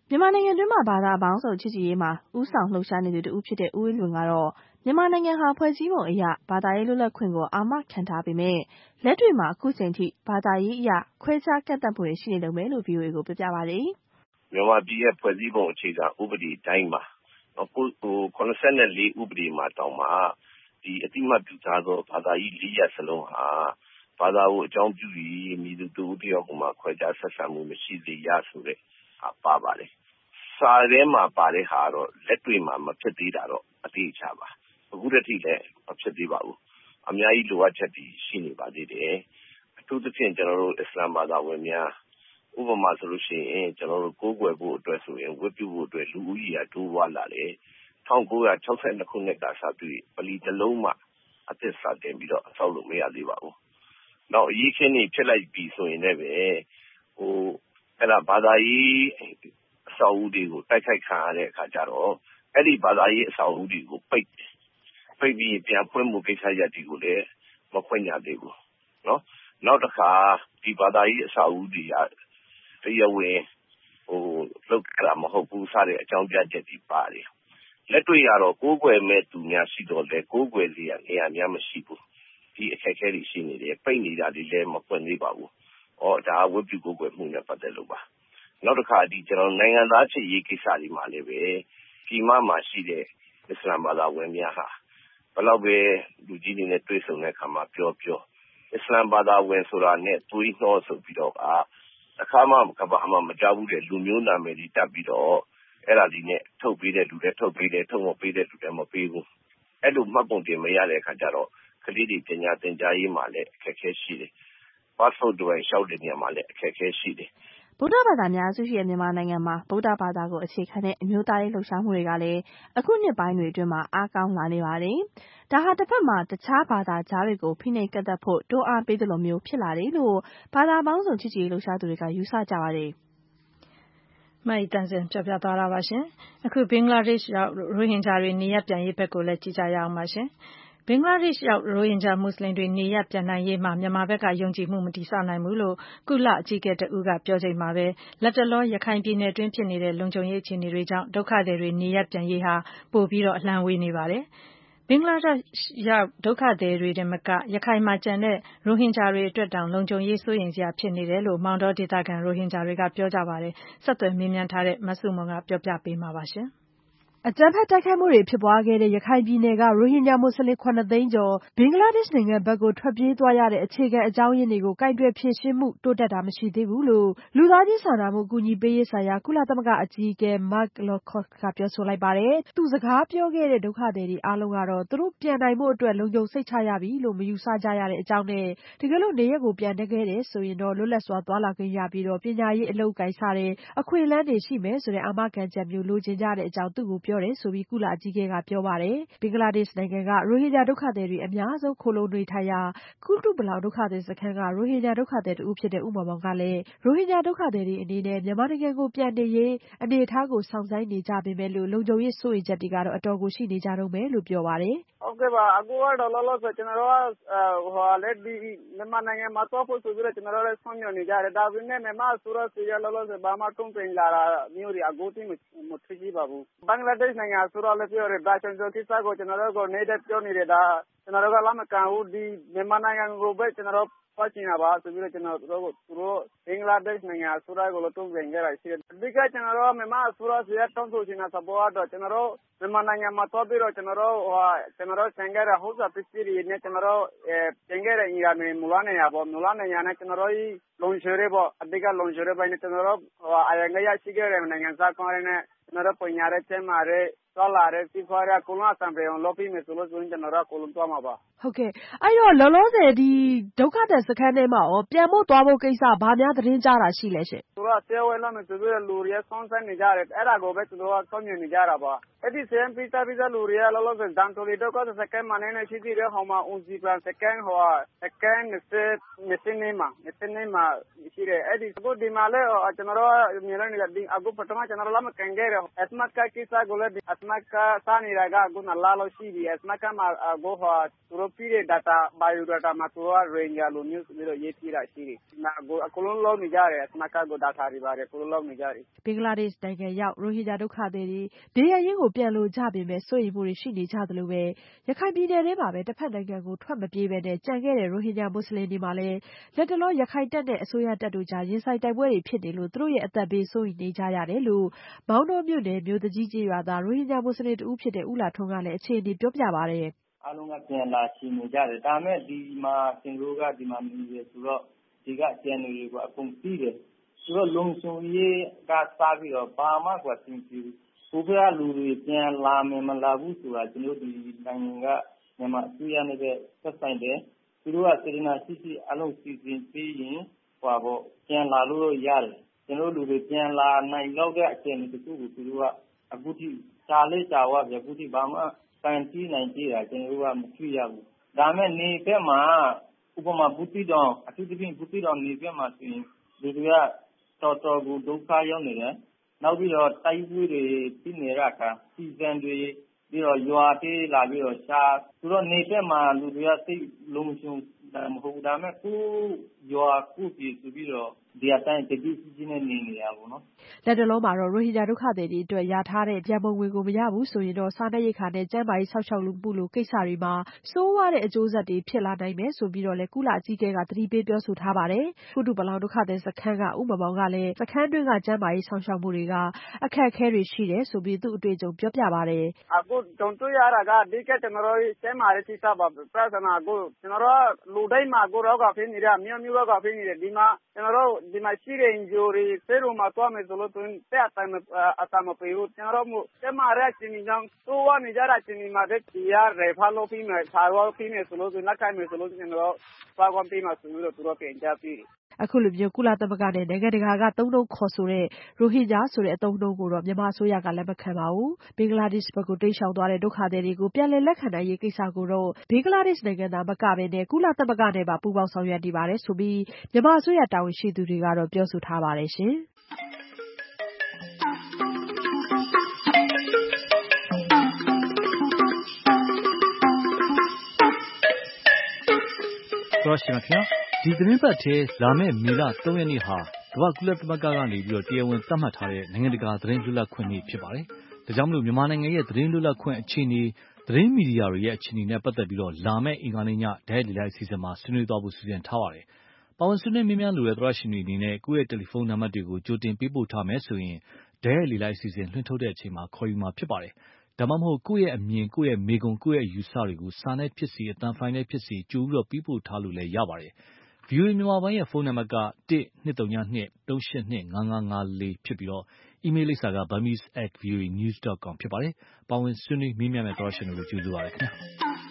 မြန်မာနိုင်ငံတွင်းမှာဘာသာပေါင်းစုံချစ်ကြည်ရေးမှာဦးဆောင်လှုပ်ရှားနေသူတဦးဖြစ်တဲ့ဦးအေးလွင်ကတော့မြန်မာနိုင်ငံဟာဖွဲ့စည်းပုံအရဘာသာရေးလွတ်လပ်ခွင့်ကိုအာမခံထားပေမဲ့လက်တွေ့မှာအခုချိန်ထိဘာသာရေးအရခွဲခြားကန့်သတ်မှုတွေရှိနေတုန်းပဲလို့ ဗွီအိုအေ ကိုပြောပြပါတယ်။မြန်မာပြည်ရဲ့ဖွဲ့စည်းပုံအခြေခံဥပဒေတိုင်းမှာဟိုခုနစ်ဆယ့်လေးဥပဒေမှာတောင်မှဒီအတိမတ်ပြုထားသောဘာသာရေးလေးရပ်စလုံးဟာဘာသာကိုအကြောင်းပြုပြီးမိသူတို့တယောက်ကမှခွဲခြားဆက်ဆံမှုမရှိစေရဆိုတဲ့ပါပါတယ်။စာထဲမှာပါတဲ့ဟာတော့လက်တွေ့မှာမဖြစ်သေးတာတော့အသေးချပါအခုတည်းကလည်းမဖြစ်သေးပါဘူးအများကြီးလိုအပ်ချက်တွေရှိနေပါသေးတယ်အထူးသဖြင့်ကျွန်တော်တို့အစ္စလာမ်ဘာသာဝင်များဥပမာဆိုလို့ရှိရင်ကျွန်တော်တို့ကိုးကွယ်ဖို့အတွက်ဆိုရင်ဝတ်ပြုဖို့အတွက်လူဦးရေတိုးပွားလာတယ်၁၉၆၂ခုနှစ်ကစပြီးပလီတစ်လုံးမှအသစ်စတင်ပြီးတော့ဆောက်လို့မရသေးပါဘူးနောက်အရေးခင်းနေဖြစ်လိုက်ပြီဆိုရင်လည်းပဲဟိုအဲ့ဒါဘာသာရေးအဆောက်အဦတွေကိုတိုက်ခိုက်ခံရတဲ့အခါကျတော့အဲ့ဒီဘာသာရေးအဆောက်အဦတွေကိုပိတ်ပိတ်ပြီးပြန်ဖွင့်မှုကိစ္စရပ်တွေကိုလည်းမဖွင့်ရသေးဘူးနော်နောက်တစ်ခါဒီဘာသာရေးအဆောက်အဦတွေကတရားဝင်ဟိုလောက်ကြမဟုတ်ဘူးစတဲ့အကြောင်းပြချက်တွေပါတယ်လက်တွေ့ရတော့ကိုးကွယ်မဲ့သူများရှိတော့လေကိုးကွယ်စရာနေရာများမရှိဘူးဒီအခက်အခဲတွေရှိနေတယ်ပိတ်နေတာတွေလည်းမဖွင့်သေးပါဘူးဟောဒါဝတ်ပြုကိုးကွယ်မှုနဲ့ပတ်သက်လို့ပါနောက်တစ်ခါဒီကျွန်တော်နိုင်ငံသားချစ်ရေးကိစ္စတွေမှာလည်းပဲဒီမှာမှာရှိတဲ့အစ္စလာမ်ဘာသာဝင်များဟာဘယ်တော့ပဲလူကြီးတွေနဲ့တွေ့ဆုံတဲ့အခါမှာပြောပြောအစ္စလာမ်ဘာသာဝင်ဆိုတာနဲ့သွေးနှောဆိုပြီးတော့အခါမှကဘာမှမကြောက်ဘူးတဲ့လူမျိုးနာမည်တွေတက်ပြီးတော့အဲ့ဒါဒီနဲ့ထုတ်ပေးတဲ့လူတွေထုတ်ပေးတယ်ထုတ်မပေးတဲ့လူတွေမပေးဘူးအဲ့လိုမှတ်ပုံတင်မရတဲ့အခါကျတော့ကလေးတွေပညာသင်ကြားရေးမှာလည်းအခက်အခဲရှိတယ်ပတ်ဖို့တွေရှောက်တဲ့နေရာမှာလည်းအခက်အခဲရှိတယ်ဗုဒ္ဓဘာသာများစုရှိတဲ့မြန်မာနိုင်ငံမှာဗုဒ္ဓဘာသာကိုအခြေခံတဲ့အမျိုးသားရေးလှုပ်ရှားမှုတွေကလည်းအခုနှစ်ပိုင်းတွေအတွင်းမှာအားကောင်းလာနေပါတယ်။ဒါဟာတစ်ဖက်မှာတခြားဘာသာကြားတွေကိုဖိနှိပ်ကန့်သတ်ဖို့တွန်းအားပေးသလိုမျိုးဖြစ်လာတယ်လို့ဘာသာပေါင်းစုံချစ်ကြည်ရေးလှုပ်ရှားသူတွေကယူဆကြပါတယ်။မိုက်တန်စင်ပြောပြသွားတာပါရှင်။အခုဘင်္ဂလားဒေ့ရှ်ရောက်ရိုဟင်ဂျာတွေနေရပ်ပြန်ရေးဘက်ကိုလည်းကြည့်ကြရအောင်ပါရှင်။ဘင်္ဂလားဒေ့ရှ်ရောက်ရိုဟင်ဂျာမွတ်စလင်တွေနေရပ်ပြန်နိုင်ရေးမှာမြန်မာဘက်ကယုံကြည်မှုမတည်ဆောက်နိုင်ဘူးလို့ကုလအကြီးအကဲတဦးကပြောချိန်မှာပဲလက်တလောရခိုင်ပြည်နယ်တွင်းဖြစ်နေတဲ့လုံခြုံရေးအခြေအနေတွေကြောင့်ဒုက္ခသည်တွေနေရပ်ပြန်ရေးဟာပိုပြီးတော့အလှမ်းဝေးနေပါတယ်။ဘင်္ဂလားဒေ့ရှ်ရောက်ဒုက္ခသည်တွေတင်မကရခိုင်မှာကျန်တဲ့ရိုဟင်ဂျာတွေအတွက်တောင်လုံခြုံရေးစိုးရိမ်စရာဖြစ်နေတယ်လို့မောင်တောဒေသခံရိုဟင်ဂျာတွေကပြောကြပါတယ်။ဆက်သွယ်မေးမြန်းထားတဲ့မဆုမွန်ကပြောပြပေးမှာပါရှင်။အကြမ်းဖက်တိုက်ခိုက်မှုတွေဖြစ်ပွားခဲ့တဲ့ရခိုင်ပြည်နယ်ကရိုဟင်ဂျာမွတ်စလင်ခုနှစ်သိန်းကျော်ဘင်္ဂလားဒေ့ရှ်နိုင်ငံဘက်ကိုထွက်ပြေးသွားရတဲ့အခြေခံအကြောင်းရင်းတွေကိုကိုင်တွယ်ဖြေရှင်းမှုတိုးတက်တာမရှိသေးဘူးလို့လူသားချင်းစာနာမှုအကူအညီပေးရေးဆိုင်ရာကုလသမဂ္ဂအကြီးအကဲ Mark Lowcock ကပြောဆိုလိုက်ပါတယ်။သူစကားပြောခဲ့တဲ့ဒုက္ခသည်တွေအားလုံးကတော့သူတို့ပြန်နိုင်ဖို့အတွက်လုံခြုံစိတ်ချရပြီလို့မယူဆကြရတဲ့အကြောင်းနဲ့တကယ်လို့နေရက်ကိုပြန်နေခဲ့တယ်ဆိုရင်တော့လွတ်လပ်စွာသွားလာခွင့်ရပြီးတော့ပညာရေးအလုပ်ကိုင်စားတဲ့အခွင့်အလမ်းတွေရှိမယ်ဆိုတဲ့အာမခံချက်မျိုးလိုချင်ကြတဲ့အကြောင်းသူ့ကိုပြောတယ်ဆိုပြီးကုလအကြီးအကဲကပြောပါတယ်။ဘင်္ဂလားဒေ့ရှ်နိုင်ငံကရိုဟင်ဂျာဒုက္ခသည်တွေအများဆုံးခိုလှုံနေထိုင်ရာကုတုပလောင်ဒုက္ခသည်စခန်းကရိုဟင်ဂျာဒုက္ခသည်တဦးဖြစ်တဲ့ဦးမောင်မောင်ကလည်းရိုဟင်ဂျာဒုက္ခသည်တွေအနေနဲ့မြန်မာနိုင်ငံကိုပြန်နေရေးအနေအထားကိုစောင့်ဆိုင်းနေကြပေမဲ့လို့လုံခြုံရေးစိုးရိမ်ချက်တွေကတော့အတော်ကိုရှိနေကြတော့မယ်လို့ပြောပါတယ်။ဟုတ်ကဲ့ပါအခုကတော့လောလောဆယ်ကျွန်တော်တို့ကဟိုလက်ဒီမြန်မာနိုင်ငံမှာတော့ဖို့ဆိုပြီးတော့ကျွန်တော်တို့လည်းဆုံးညွှန်နေကြတယ်ဒါပေမဲ့မြန်မာဆိုတော့စီရလောလောဆယ်ဘာမှတုံ့ပြန်လာတာမျိုးတွေအခုတိမထရှိပါဘူးဘင်္ဂလားဒေ့ရှ်နိုင်ငံဆိုတော့လည်းပြောရတာကျွန်တော်ကိစ္စကိုကျွန်တော်တို့ကိုနေတဲ့ပြောနေတယ်ဒါကျွန်တော်တို့ကလက်မကန်ဘူးဒီမြန်မာနိုင်ငံကိုပဲကျွန်တော်တို့ပတ်ချင်တာပါဆိုပြီးတော့ကျွန်တော်တို့သူတို့ဘင်္ဂလားဒေ့ရှ်နိုင်ငံဆိုတော့ကိုတုံ့ပြန်ကြတာရှိတယ်ဒီကကျွန်တော်တို့မြန်မာဆိုတော့စီရတုံ့ဆိုချင်တာသဘောတော့ကျွန်တော်တို့မြန်မာနိုင်ငံမှာတော့ပြီးတော့ကျွန်တော်တို့ဟိုကျွန်တော်တို့ဆန်ကြတဲ့ဟုတ်စာပစ္စည်းတွေနဲ့ကျွန်တော်တို့အဲတင်ကြတဲ့အရာတွေမူလနေရပေါ့မူလနေရနဲ့ကျွန်တော်တို့လုံခြုံရေးပေါ့အတိတ်ကလုံခြုံရေးပိုင်းနဲ့ကျွန်တော်တို့ဟိုအရင်ကရရှိခဲ့တဲ့နိုင်ငံသားကောင်းရတဲ့ကျွန်တော်တို့ပညာရေးကျန်းမာရေးသွားလာတဲ့စီးပွားရေးကုလအစံပေအောင်လုပ်ပြီးမယ်ဆိုလို့ဆိုရင်ကျွန်တော်တို့ကိုလုံးသွားမှာပါဟုတ်ကဲ့အဲ့တော့လောလောဆယ်ဒီဒုက္ခသည်စခန်းထဲမှာရောပြန်ဖို့သွားဖို့ကိစ္စဘာများသတင်းကြားတာရှိလဲရှင်သူကဆဲဝဲလာမယ်ဆိုပြီးလူတွေဆောင်းဆန်းနေကြတယ်အဲ့ဒါကိုပဲသူတို့ကဆောင်းမြင်နေကြတာပါအဲ့ဒီဆဲပိတာပိတာလူတွေကလောလောဆယ်ဒန်တိုလီဒုက္ခသည်စခန်းမှာနေရှိသေးတယ်ဟောမှာဦးစီပန်စခန်းဟောစခန်းနဲ့မစင်းနေမှာမစင်းနေမှာရှိတယ်အဲ့ဒီကိုဒီမှာလဲကျွန်တော်တို့မြင်နေတယ်အခုပထမကျွန်တော်လာမကန်ခဲ့တယ်အစမတ်ကကိစ္စကိုလည်းအစ Smaka Saniraga Gunalalo Shibi, Smaka Goha, Turopi data, biodata Matua, Ranger, News, Little Yetira Shiri, Nago, Kulolo Mijari, Smaka Godata Rivari, Kulolo Mijari. ဘင်္ဂလားဒေ့ရှ်နိုင်ငံရောက်ရိုဟင်ဂျာဒုက္ခသည်တွေနေရရင်းကိုပြန်လို့ကြပေမဲ့စိုးရိမ်မှုတွေရှိနေကြသလိုပဲရခိုင်ပြည်နယ်ထဲမှာပဲတစ်ဖက်နိုင်ငံကိုထွက်မပြေးပဲနဲ့ကြံခဲ့တဲ့ရိုဟင်ဂျာမွတ်စလင်တွေမှာလည်းလက်တလောရခိုင်တပ်နဲ့အစိုးရတပ်တို့ကြားရင်ဆိုင်တိုက်ပွဲတွေဖြစ်နေလို့သူတို့ရဲ့အသက်ဘေးစိုးရိမ်နေကြရတယ်လို့မောင်နှောမြို့နယ်မြို့တကြီးကျေးရွာသားရိုဟင်ဂျာမွတ်စလင်တဦးဖြစ်တဲ့ဦးလာထွန်းကလည်းအခြေအနေပြောပြပါတယ်အားလုံးကပြန်လာရှိနေကြတယ်ဒါမဲ့ဒီမှာသင်တို့ကဒီမှာနေရဆိုတော့ဒီကကျန်နေတွေကအကုန်ပြီးတယ်ဆိုတော့လုံဆုံရေးကစားပြီးတော့ဘာမှကွာသင်ကြည့်ဘုရားလူတွေပြန်လာမယ်မလာဘူးဆိုတာကျွန်တော်ဒီနိုင်ငံကမြန်မာအစိုးရနဲ့ဆက်ဆိုင်တယ်သူတို့ကစေတနာရှိရှိအလုံးစီစဉ်ပြီးရင်ဟောပေါ့ပြန်လာလို့ရတယ်ကျွန်တော်လူတွေပြန်လာနိုင်တော့တဲ့အချိန်တခုကိုသူတို့ကအခုထိရှားလေးရှားဝပြအခုထိဘာမှကန်တီးနိုင်ကြတာကျွန်တော်ကမတွေ့ရဘူးဒါမဲ့နေဘက်မှာဥပမာဘူးတီတောင်အထူးသဖြင့်ဘူးတီတောင်နေဘက်မှာဆိုရင်လူတွေကတော်တော်ကိုဒုက္ခရောက်နေတယ်နောက်ပြီးတော့တိုက်ပွဲတွေဖြစ်နေရတာစီဇန်တွေပြီးတော့ရွာတေးလာပြီးတော့ရှားသူတို့နေဘက်မှာလူတွေကစိတ်လုံးချုံမဟုတ်ဒါမဲ့ကိုရွာကိုပြည်ဆိုပြီးတော့ဒီအတိုင်းတတိစီစီနဲ့နေနေရပါတော့လက်တလုံးမှာတော့ရိုဟင်ဂျာဒုက္ခသည်တွေအတွက်ရထားတဲ့ကြံပုံဝင်ကိုမရဘူးဆိုရင်တော့စားနပ်ရိက္ခာနဲ့ကျန်းမာရေးဆောက်ရှောက်မှုလိုကိစ္စတွေမှာစိုးဝါတဲ့အကျိုးဆက်တွေဖြစ်လာနိုင်မယ်ဆိုပြီးတော့လည်းကုလအကြီးအကဲကသတိပေးပြောဆိုထားပါတယ်ကုတုပလောင်ဒုက္ခသည်စခန်းကဥမမောင်ကလည်းစခန်းတွင်းကကျန်းမာရေးဆောက်ရှောက်မှုတွေကအခက်အခဲတွေရှိတယ်ဆိုပြီးသူ့အတွေ့အကြုံပြောပြပါတယ်အခုတုံတွေ့ရတာကဒီကကျွန်တော်တို့ကျန်းမာရေးကိစ္စပါပြဿနာကိုကျွန်တော်တို့လူတိုင်းမှာကိုရောဂါဖြစ်နေတယ်မြို့မြို့ရောဂါဖြစ်နေတယ်ဒီမှာကျွန်တော်တို့ဒီမှာရှိတဲ့ injury ဆေးရုံမှာသွားမယ်ဆိုလို့တဲ့အတိုင်းအတမပြေဘူးကျွန်တော်တို့ကျမရချင်းကြောင့်သူဝနေကြတာချင်းမှာတဲ့တရားရေဖာလို့ပြီးမယ်ခြာရောပြီးမယ်ဆိုလို့လက်ကိုက်မယ်ဆိုလို့ကျွန်တော်ပါကွန်ပြီးမှဆိုလို့သူတို့ပြန်ကြပြီးအခုလိုမျိုးကုလသမဂ္ဂနဲ့နိုင်ငံတကာကသုံးနှုန်းခေါ်ဆိုတဲ့ရိုဟင်ဂျာဆိုတဲ့အသုံးအနှုန်းကိုတော့မြန်မာအစိုးရကလက်မခံပါဘူးဘင်္ဂလားဒေ့ရှ်ဘက်ကိုတိမ်းရှောင်သွားတဲ့ဒုက္ခသည်တွေကိုပြန်လည်လက်ခံနိုင်ရေးကိစ္စကိုတော့ဘင်္ဂလားဒေ့ရှ်နိုင်ငံသားမကဘဲနဲ့ကုလသမဂ္ဂနဲ့ပါပူးပေါင်းဆောင်ရွက်နေပါတယ်ဆိုပြီးမြန်မာအစိုးရတာဝန်ရှိသူတွေကတော့ပြောဆိုထားပါတယ်ရှင်တော်ရှိမခင်ဒီသတင်းပတ်ထဲလာမယ့်မေလသုံးရက်နေ့ဟာကမ္ဘာကုလသမဂ္ဂကနေပြီးတော့တရားဝင်သတ်မှတ်ထားတဲ့နိုင်ငံတကာသတင်းလွတ်လပ်ခွင့်နေ့ဖြစ်ပါတယ်။ဒါကြောင့်မလို့မြန်မာနိုင်ငံရဲ့သတင်းလွတ်လပ်ခွင့်အခြေအနေသတင်းမီဒီယာတွေရဲ့အခြေအနေနဲ့ပတ်သက်ပြီးတော့လာမယ့်အင်္ဂါနေ့ညဒဲလီလိုက်အစီအစဉ်မှာဆွေးနွေးသွားဖို့စီစဉ်ထားပါတယ်။ပါဝင်ဆွေးနွေးမြင်းများလိုတဲ့သရရှင်တွေအနေနဲ့ကိုယ့်ရဲ့တယ်လီဖုန်းနံပါတ်တွေကိုကြိုတင်ပေးပို့ထားမယ်ဆိုရင်ဒဲလီလိုက်အစီအစဉ်လွှင့်ထုတ်တဲ့အချိန်မှာခေါ်ယူမှာဖြစ်ပါတယ်။ဒါမှမဟုတ်ကိုယ့်ရဲ့အမြင်ကိုယ့်ရဲ့မေကွန်ကိုယ့်ရဲ့ယူဆတွေကိုစာနဲ့ဖြစ်စီအတန်ဖိုင်နဲ့ဖြစ်စီကြိုပြီးတော့ပေးပို့ထားလို့လည်းရပါတယ်။ဗွီအိုအေမြန်မာပိုင်းရဲ့ဖုန်းနံပါတ်ကတစ်နှစ်သုံးညနှစ်သုံးရှစ်နှစ်ငါးငါးငါးလေးဖြစ်ပြီးတော့အီးမေးလ်လိပ်စာက burmese at voanews dot com ဖြစ်ပါတယ်။ပါဝင်ဆွေးနွေးမေးမြန်းမယ့်သောရှင်တွေကိုကျေးဇူးပါရခင်ဗျာ။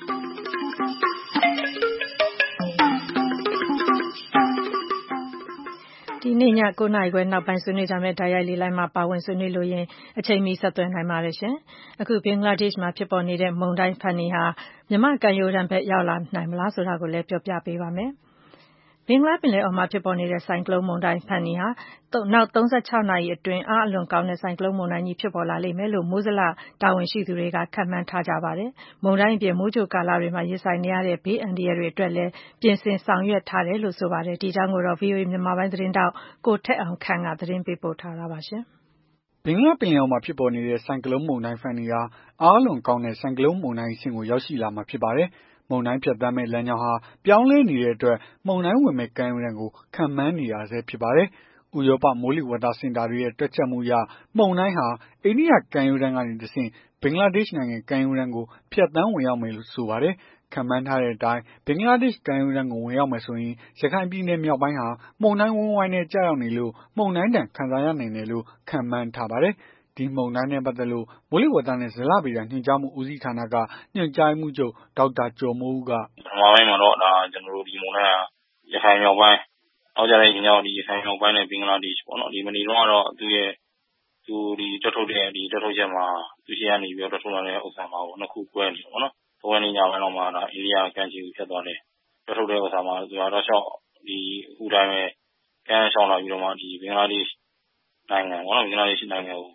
ဒီနေ့ညကိုးနာရီခွဲနောက်ပိုင်းဆွေးနွေးကြမယ့်ဓာတ်ရိုက်လေးလိုင်းမှာပါဝင်ဆွေးနွေးလို့ရင်အချိန်မီဆက်သွယ်နိုင်ပါတယ်ရှင်။အခုဘင်္ဂလားဒေ့ရှ်မှာဖြစ်ပေါ်နေတဲ့မုန်တိုင်းဖန်နီဟာမြန်မာကမ်းရိုးတန်းဘက်ရောက်လာနိုင်မလားဆိုတာကိုလည်းပြောပြပေးပါမယ်။ဘင်္ဂလားပင်လယ်အော်မှာဖြစ်ပေါ်နေတဲ့ဆိုင်ကလုန်းမုန်တိုင်းဖန်နီဟာနောက်သုံးဆယ့်ခြောက်နာရီအတွင်းအားအလွန်ကောင်းတဲ့ဆိုင်ကလုန်းမုန်တိုင်းကြီးဖြစ်ပေါ်လာလိမ့်မယ်လို့မိုးဇလတာဝန်ရှိသူတွေကခန့်မှန်းထားကြပါတယ်။မုန်တိုင်းအပြင်မိုးကြိုကာလတွေမှာရင်ဆိုင်နေရတဲ့ဘေးအန္တရာယ်တွေအတွက်လည်းပြင်ဆင်ဆောင်ရွက်ထားတယ်လို့ဆိုပါတယ်။ဒီအကြောင်းကိုတော့ ဗွီအိုအေမြန်မာပိုင်းသတင်းတောက်ကိုထက်အောင်ခန့်ကသတင်းပေးပို့ထားတာပါရှင်။ဘင်္ဂလားပင်လယ်အော်မှာဖြစ်ပေါ်နေတဲ့ဆိုင်ကလုန်းမုန်တိုင်းဖန်နီဟာအားလွန်ကောင်းတဲ့ဆိုင်ကလုန်းမုန်တိုင်းအဆင့်ကိုရောက်ရှိလာမှာဖြစ်ပါတယ်။မုန်တိုင်းဖြတ်သန်းမဲ့လမ်းကြောင်းဟာပြောင်းလဲနေတဲ့အတွက်မုန်တိုင်းဝင်မဲ့ကမ်းရိုးတန်းကိုခံမှန်းနေရဆဲဖြစ်ပါတယ်။ဥရောပမိုးလေဝသစင်တာတွေရဲ့တွက်ချက်မှုအရမုန်တိုင်းဟာအိန္ဒိယကမ်းရိုးတန်းကနေတဆင့်ဘင်္ဂလားဒေ့ရှ်နိုင်ငံကမ်းရိုးတန်းကိုဖြတ်သန်းဝင်ရောက်မယ်လို့ဆိုပါတယ်။ခံမှန်းထားတဲ့အတိုင်းဘင်္ဂလားဒေ့ရှ်ကမ်းရိုးတန်းကိုဝင်ရောက်မယ်ဆိုရင်ရခိုင်ပြည်နယ်မြောက်ပိုင်းဟာမုန်တိုင်းဝန်းဝိုင်းနဲ့ကြာရောက်နေလို့မုန်တိုင်းတန်ခံစားရနိုင်တယ်လို့ခံမှန်းထားပါတယ်။ဒီမုန်တိုင်းနဲ့ပတ်သက်လို့မိုးလေဝသနဲ့ဇလဗေဒညွှန်ကြားမှုဦးစီးဌာနကညွှန်ကြားမှုချုပ်ဒေါက်တာကျော်မိုးဦးကပထမပိုင်းမှာတော့ဒါကျွန်တော်တို့ဒီမုန်တိုင်းကရခိုင်မြောက်ပိုင်းနောက်ကြတဲ့ညောင်ဒီရခိုင်မြောက်ပိုင်းနဲ့ဘင်္ဂလားဒေ့ရှ်ပေါ့နော်ဒီမနေ့တော့ကတော့သူ့ရဲ့သူဒီတွတ်ထုတ်တဲ့ဒီတွတ်ထုတ်ချက်မှာသူရှိကနေပြီးတော့တွတ်ထုတ်လာတဲ့ဥစ္စာမှာပေါ့နှစ်ခုကွဲနေတယ်ပေါ့နော်။သုံးရက်ညပိုင်းတော့မှဒါအိန္ဒိယကမ်းခြေကိုဖြတ်သွားတယ်တွတ်ထုတ်တဲ့ဥစ္စာမှာသူကတော့လျှောက်ဒီအခုတိုင်းပဲကမ်းရှောင်းလာပြီးတော့မှဒီဘင်္ဂလားဒေ့ရှ်နိုင်ငံပေါ့နော်ဘင်္ဂလားဒေ့ရှ်နိုင်ငံကို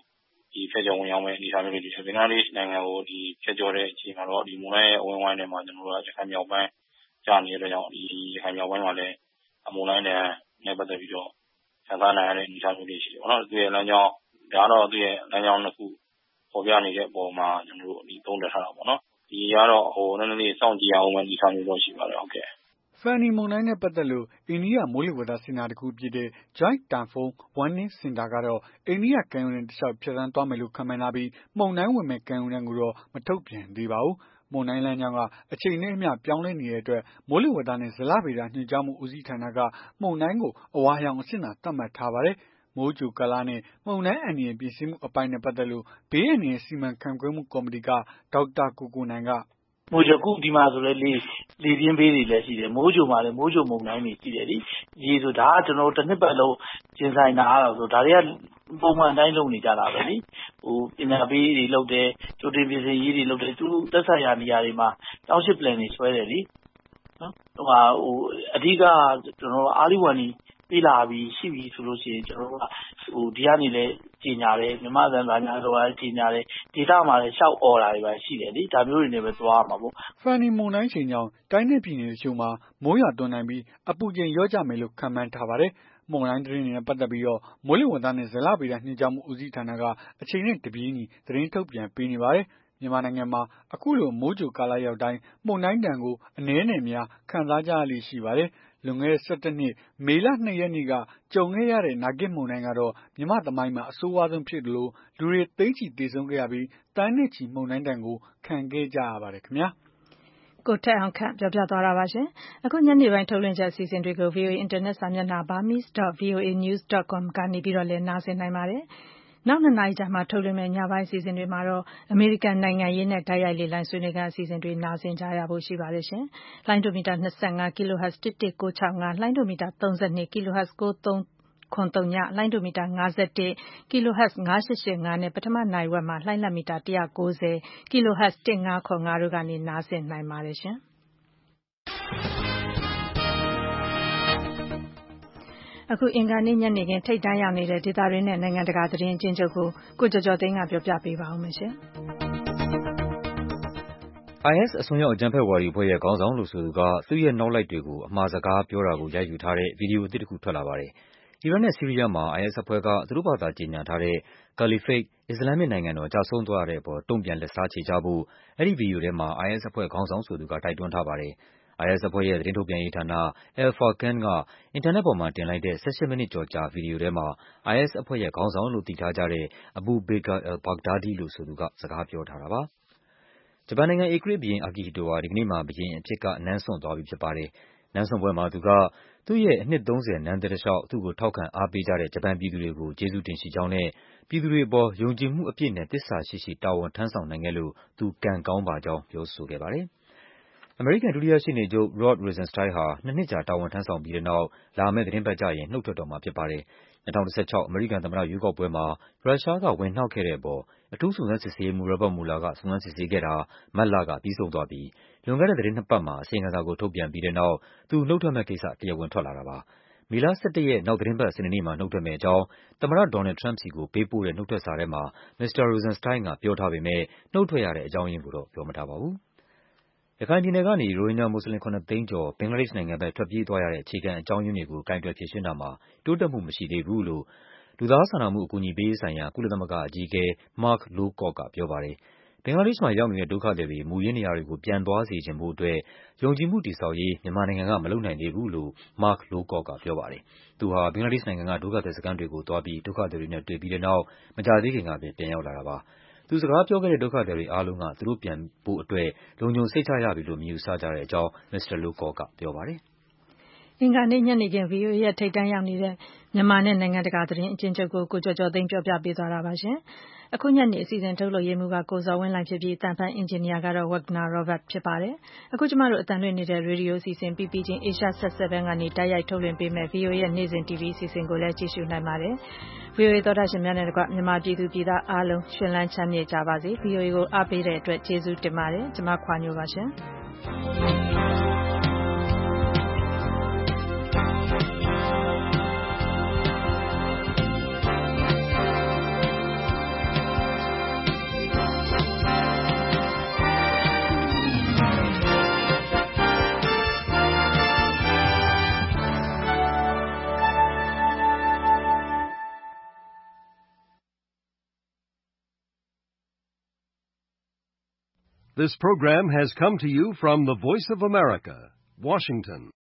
ဒီဖက်ကျော်ဝင်ရောက်မဲ့အနေအထားမျိုးတွေဒီဘင်္ဂလားဒေ့ရှ်နိုင်ငံကိုဒီဖက်ကျော်တဲ့အချိန်မှာတော့ဒီမုန်တိုင်းရဲ့အဝင်ဝိုင်းထဲမှာကျွန်တော်တို့ကရခိုင်မြောက်ပိုင်းကြာနေတဲ့ကြောင့်ဒီရခိုင်မြောက်ပိုင်းမှာလည်းအမုန်တိုင်းနဲ့ပတ်သက်ပြီးတော့ဆန်းစားနိုင်ရတဲ့အနေအထားမျိုးတွေရှိတယ်ပေါ့နော်သူရဲ့လမ်းကြောင်းဒါတော့သူရဲ့လမ်းကြောင်းတစ်ခုပေါ်ပြနေတဲ့အပေါ်မှာကျွန်တော်တို့ဒီသုံးသပ်ထားတာပေါ့နော်ဒီကတော့ဟိုနည်းနည်းလေးစောင့်ကြည့်အောင်မှအနေအထားမျိုးတော့ရှိပါတယ်ဟုတ်ကဲ့ Fanny မုန်တိုင်းနဲ့ပတ်သက်လို့အိန္ဒိယမိုးလေဝသစင်တာတစ်ခုဖြစ်တဲ့ Joint Typhoon Warning Center ကတော့အိန္ဒိယကမ်းရိုးတန်းတစ်လျှောက်ဖြတ်သန်းသွားမယ်လို့ခန့်မှန်းထားပြီးမုန်တိုင်းဝင်မဲ့ကမ်းရိုးတန်းကိုတော့မထုတ်ပြန်သေးပါဘူး။မုန်တိုင်းလမ်းကြောင်းကအချိန်နဲ့အမျှပြောင်းလဲနေတဲ့အတွက်မိုးလေဝသနဲ့ဇလဗေဒညွှန်ကြားမှုဦးစီးဌာနကမုန်တိုင်းကိုအဝါရောင်အဆင့်သာသတ်မှတ်ထားပါတယ်။မိုးကြိုကာလနဲ့မုန်တိုင်းအန္တရာယ်ပြင်ဆင်မှုအပိုင်းနဲ့ပတ်သက်လို့ဘေးအန္တရာယ်စီမံခန့်ခွဲမှုကော်မတီကဒေါက်တာကိုကိုနိုင်ကမိုးကြိုခုဒီမှာဆိုလဲလေလေပြင်းပေးတွေလည်းရှိတယ်မိုးကြိုမှာလည်းမိုးကြိုမုန်တိုင်းတွေရှိတယ်လေရေဆိုဒါကကျွန်တော်တို့တစ်နှစ်ပတ်လုံးကျင်းဆိုင်တာတော့ဆိုဒါတွေကပုံမှန်တိုင်းလုပ်နေကြတာပဲလေဟိုပညာပေးတွေလုပ်တယ်ကြိုတင်ပြင်ဆင်ရေးတွေလုပ်တယ်သူသက်ဆိုင်ရာနေရာတွေမှာတောင်းရှစ် plan တွေဆွဲတယ်လေနော်ဟိုဟာဟိုအဓိကကျွန်တော်တို့အားလီဝန်ကြီးပြည်လာပြီးရှိပြီဆိုလို့ရှိရင်ကျွန်တော်တို့ကဟိုဒီကနေလည်းကြီးညာတယ်မြမသံဗာညာဆိုတော့ကြီးညာတယ်ဒေတာမှာလည်းရှောက်អော်တာတွေပါရှိတယ်လေဒါမျိုးတွေနဲ့ပဲသွားမှာပေါ့ Fanny မုန်တိုင်းချိန်ကြောင့်တိုင်းနဲ့ပြည်နယ်ချို့မှာမိုးရွာသွန်းနိုင်ပြီးအပူချိန်ရော့ကျမယ်လို့ခန့်မှန်းထားပါတယ်မုန်တိုင်းသတင်းတွေနဲ့ပတ်သက်ပြီးတော့မိုးလေဝသနဲ့ဇလဗေဒညွှန်ကြားမှုဦးစီးဌာနကအချိန်နဲ့တပြေးညီသတင်းထုတ်ပြန်ပေးနေပါတယ်မြန်မာနိုင်ငံမှာအခုလိုမိုးကြိုကာလရောက်တိုင်းမုန်တိုင်းတန်ကိုအနည်းနဲ့များခံစားကြရလိမ့်ရှိပါတယ်လွန်ခဲ့တဲ့ဆယ့်တစ်နှစ်မေလနှစ်ရက်နေ့ကကြုံခဲ့ရတဲ့နာဂစ်မုန်တိုင်းကတော့မြမသမိုင်းမှာအဆိုးဝါးဆုံးဖြစ်တယ်လို့လူတွေသိန်းချီသေဆုံးခဲ့ရပြီးတန်းနဲ့ချီမုန်တိုင်းတန်ကိုခံခဲ့ကြရပါတယ်ခင်ဗျာကိုထက်အောင်ခန့်ပြောပြသွားတာပါရှင်အခုညနေပိုင်းထုတ်လွှင့်ချက်အစီအစဉ်တွေကို ဗီအိုအေ Internet စာမျက်နှာ burmese dot v o a news dot com ကနေပြီးတော့လည်းနားဆင်နိုင်ပါတယ်နောက်နှစ်နာရီကြာမှထုတ်လွှင့်မယ့်ညပိုင်းအစီအစဉ်တွေမှာတော့အမေရိကန်နိုင်ငံရေးနဲ့တိုက်ရိုက်လေ့လာဆွေးနွေးခန်းအစီအစဉ်တွေနားဆင်ကြရဖို့ရှိပါတယ်ရှင်။လိုင်းဒိုမီတာ25 kilohertz တစ်တစ်ကို၆၅လိုင်းဒိုမီတာ32 kilohertz ကိုသုံးခွန်သုံးညလိုင်းဒိုမီတာ51 kilohertz ၅၈၈၅နဲ့ပထမနိုင်ဝက်မှာလိုင်းလက်မီတာone ninety kilohertz one five four fiveတို့ကနေနားဆင်နိုင်ပါတယ်ရှင်။အခုအင်္ဂါနေ့ညနေခင်းထိပ်တန်းရောက်နေတဲ့ဒေသတွင်းနဲ့နိုင်ငံတကာသတင်းအကျဉ်းချုပ်ကိုကိုကျော်ကျော်သိန်းကပြောပြပေးပါဦးမယ်ရှင်။ I S အစွန်းရောက်အကြမ်းဖက်ဝါဒီအဖွဲ့ရဲ့ခေါင်းဆောင်လို့ဆိုသူကသူ့ရဲ့နောက်လိုက်တွေကိုအမှားစကားပြောတာကိုရိုက်ယူထားတဲ့ဗီဒီယိုအသစ်တစ်ခုထွက်လာပါတယ်။အီရတ်နဲ့ဆီးရီးယားမှာ I S အဖွဲ့ကသူတို့ဘာသာကြေညာထားတဲ့ Caliphate အစ္စလာမ်မစ်နိုင်ငံတော်ကျဆုံးသွားရတဲ့အပေါ်တုံ့ပြန်လက်စားချေကြဖို့အဲဒီဗီဒီယိုထဲမှာ I S အဖွဲ့ခေါင်းဆောင်ဆိုသူကတိုက်တွန်းထားပါတယ်။ I S အဖွဲ့ရဲ့သတင်းထုတ်ပြန်ရေးဌာန Al-Furqan ကအင်တာနက်ပေါ်မှာတင်လိုက်တဲ့၁၈မိနစ်ကျော်ကြာဗီဒီယိုထဲမှာ I S အဖွဲ့ရဲ့ခေါင်းဆောင်လို့သိထားကြတဲ့ Abu Bakr al-Baghdadi လို့ဆိုသူကစကားပြောထားတာပါ။ဂျပန်နိုင်ငံဧကရာဇ်ဘုရင် Akihito ဟာဒီကနေ့မှာဘုရင်အဖြစ်ကနန်းစွန့်သွားပြီဖြစ်ပါတယ်။နန်းစွန့်ပွဲမှာသူကသူ့ရဲ့အနှစ်သုံးဆယ်နန်းသက်တလျှောက်သူ့ကိုထောက်ခံအားပေးကြတဲ့ဂျပန်ပြည်သူတွေကိုကျေးဇူးတင်ရှိကြောင်းနဲ့ပြည်သူတွေအပေါ်ယုံကြည်မှုအပြည့်နဲ့သစ္စာရှိရှိတာဝန်ထမ်းဆောင်နိုင်ခဲ့လို့သူကံကောင်းပါကြောင်းပြောဆိုခဲ့ပါတယ်။အမေရိကန်ဒုတိယရှေ့နေချုပ် Rod Rosenstein ဟာနှစ်နှစ်ကြာတာဝန်ထမ်းဆောင်ပြီးတဲ့နောက်လာမယ့်သီတင်းပတ်ကျရင်နုတ်ထွက်တော့မှာဖြစ်ပါတယ်။၂၀၁၆အမေရိကန်သမ္မတရွေးကောက်ပွဲမှာရုရှားကဝင်နှောက်ခဲ့တဲ့အပေါ်အထူးစုံစမ်းစစ်ဆေးရေးမှူး Robert Mueller ကစုံစမ်းစစ်ဆေးခဲ့တာမတ်လကပြီးဆုံးသွားပြီးလွန်ခဲ့တဲ့သီတင်းနှစ်ပတ်မှာအစီရင်ခံစာကိုထုတ်ပြန်ပြီးတဲ့နောက်သူနုတ်ထွက်မယ့်ကိစ္စတရားဝင်ထွက်လာတာပါ။မေလ၁၁ရက်နောက်သီတင်းပတ်စနေနေ့မှာနုတ်ထွက်မယ့်အကြောင်းသမ္မတ Donald Trump ဆီကိုပေးပို့တဲ့နုတ်ထွက်စာထဲမှာမစ္စတာ Rosenstein ကပြောထားပေမဲ့နုတ်ထွက်ရတဲ့အကြောင်းရင်းကိုတော့ပြောမထားပါဘူး။ရခိုင်ပြည်နယ်ကနေရိုဟင်ဂျာမွတ်ဆလင်ခုနှစ်သိန်းကျော်ဘင်္ဂလားဒေ့ရှ်နိုင်ငံဘက်ထွက်ပြေးသွားရတဲ့အခြေခံအကြောင်းရင်းတွေကိုကိုင်တွယ်ဖြေရှင်းတာမှာတိုးတက်မှုမရှိသေးဘူးလို့လူသားစာနာမှုအကူအညီပေးရေးဆိုင်ရာကုလသမဂ္ဂအကြီးအကဲ Mark Lowcock ကပြောပါတယ်။ဘင်္ဂလားဒေ့ရှ်မှာရောက်နေတဲ့ဒုက္ခသည်တွေမူရင်းနေရာတွေကိုပြန်သွားစေချင်ဖို့အတွက်ယုံကြည်မှုတည်ဆောက်ရေးမြန်မာနိုင်ငံကမလုပ်နိုင်သေးဘူးလို့ Mark Lowcock ကပြောပါတယ်။သူဟာဘင်္ဂလားဒေ့ရှ်နိုင်ငံကဒုက္ခသည်စခန်းတွေကိုသွားပြီးဒုက္ခသည်တွေနဲ့တွေ့ပြီးတဲ့နောက်မကြာသေးခင်ကပဲပြန်ရောက်လာတာပါ။သူစကားပြောခဲ့တဲ့ဒုက္ခသည်တွေအားလုံးကသူတို့ပြန်ဖို့အတွက်လုံခြုံစိတ်ချရပြီလို့မယူဆကြတဲ့အကြောင်းမစ္စတာ Lowcock ကပြောပါတယ်။အင်္ဂါနေ့ညနေခင်း ဗီအိုအေရဲ့ထိပ်တန်းရောက်နေတဲ့မြန်မာနဲ့နိုင်ငံတကာသတင်းအကျဉ်းချုပ်ကိုကိုကျော်ကျော်သိန်းပြောပြပေးသွားတာပါရှင်။အခုညနေအစီအစဉ်ထုတ်လုပ်ရေးမှူးကကိုဇော်ဝင်းလှိုင်ဖြစ်ပြီးအသံဖန်အင်ဂျင်နီယာကတော့ Wagner Robert ဖြစ်ပါတယ်။အခုကျမတို့အသံလွှင့်နေတဲ့ရေဒီယိုအစီအစဉ် P P ချင်း Asia Set seven ကနေတိုက်ရိုက်ထုတ်လွှင့်ပေးမဲ့ ဗီအိုအေရဲ့နေ့စဉ် တီဗီအစီအစဉ်ကိုလည်းကြည့်ရှုနိုင်ပါတယ်။ ဗီအိုအေသောတာရှင်များနဲ့တကွမြန်မာပြည်သူပြည်သားအားလုံးရှင်လန်းချမ်းမြေ့ကြပါစေ။ ဗီအိုအေကိုအားပေးတဲ့အတွက်ကျေးဇူးတင်ပါတယ်။ကျွန်မခွာညိုပါရှင်။ This program has come to you from the Voice of America, Washington.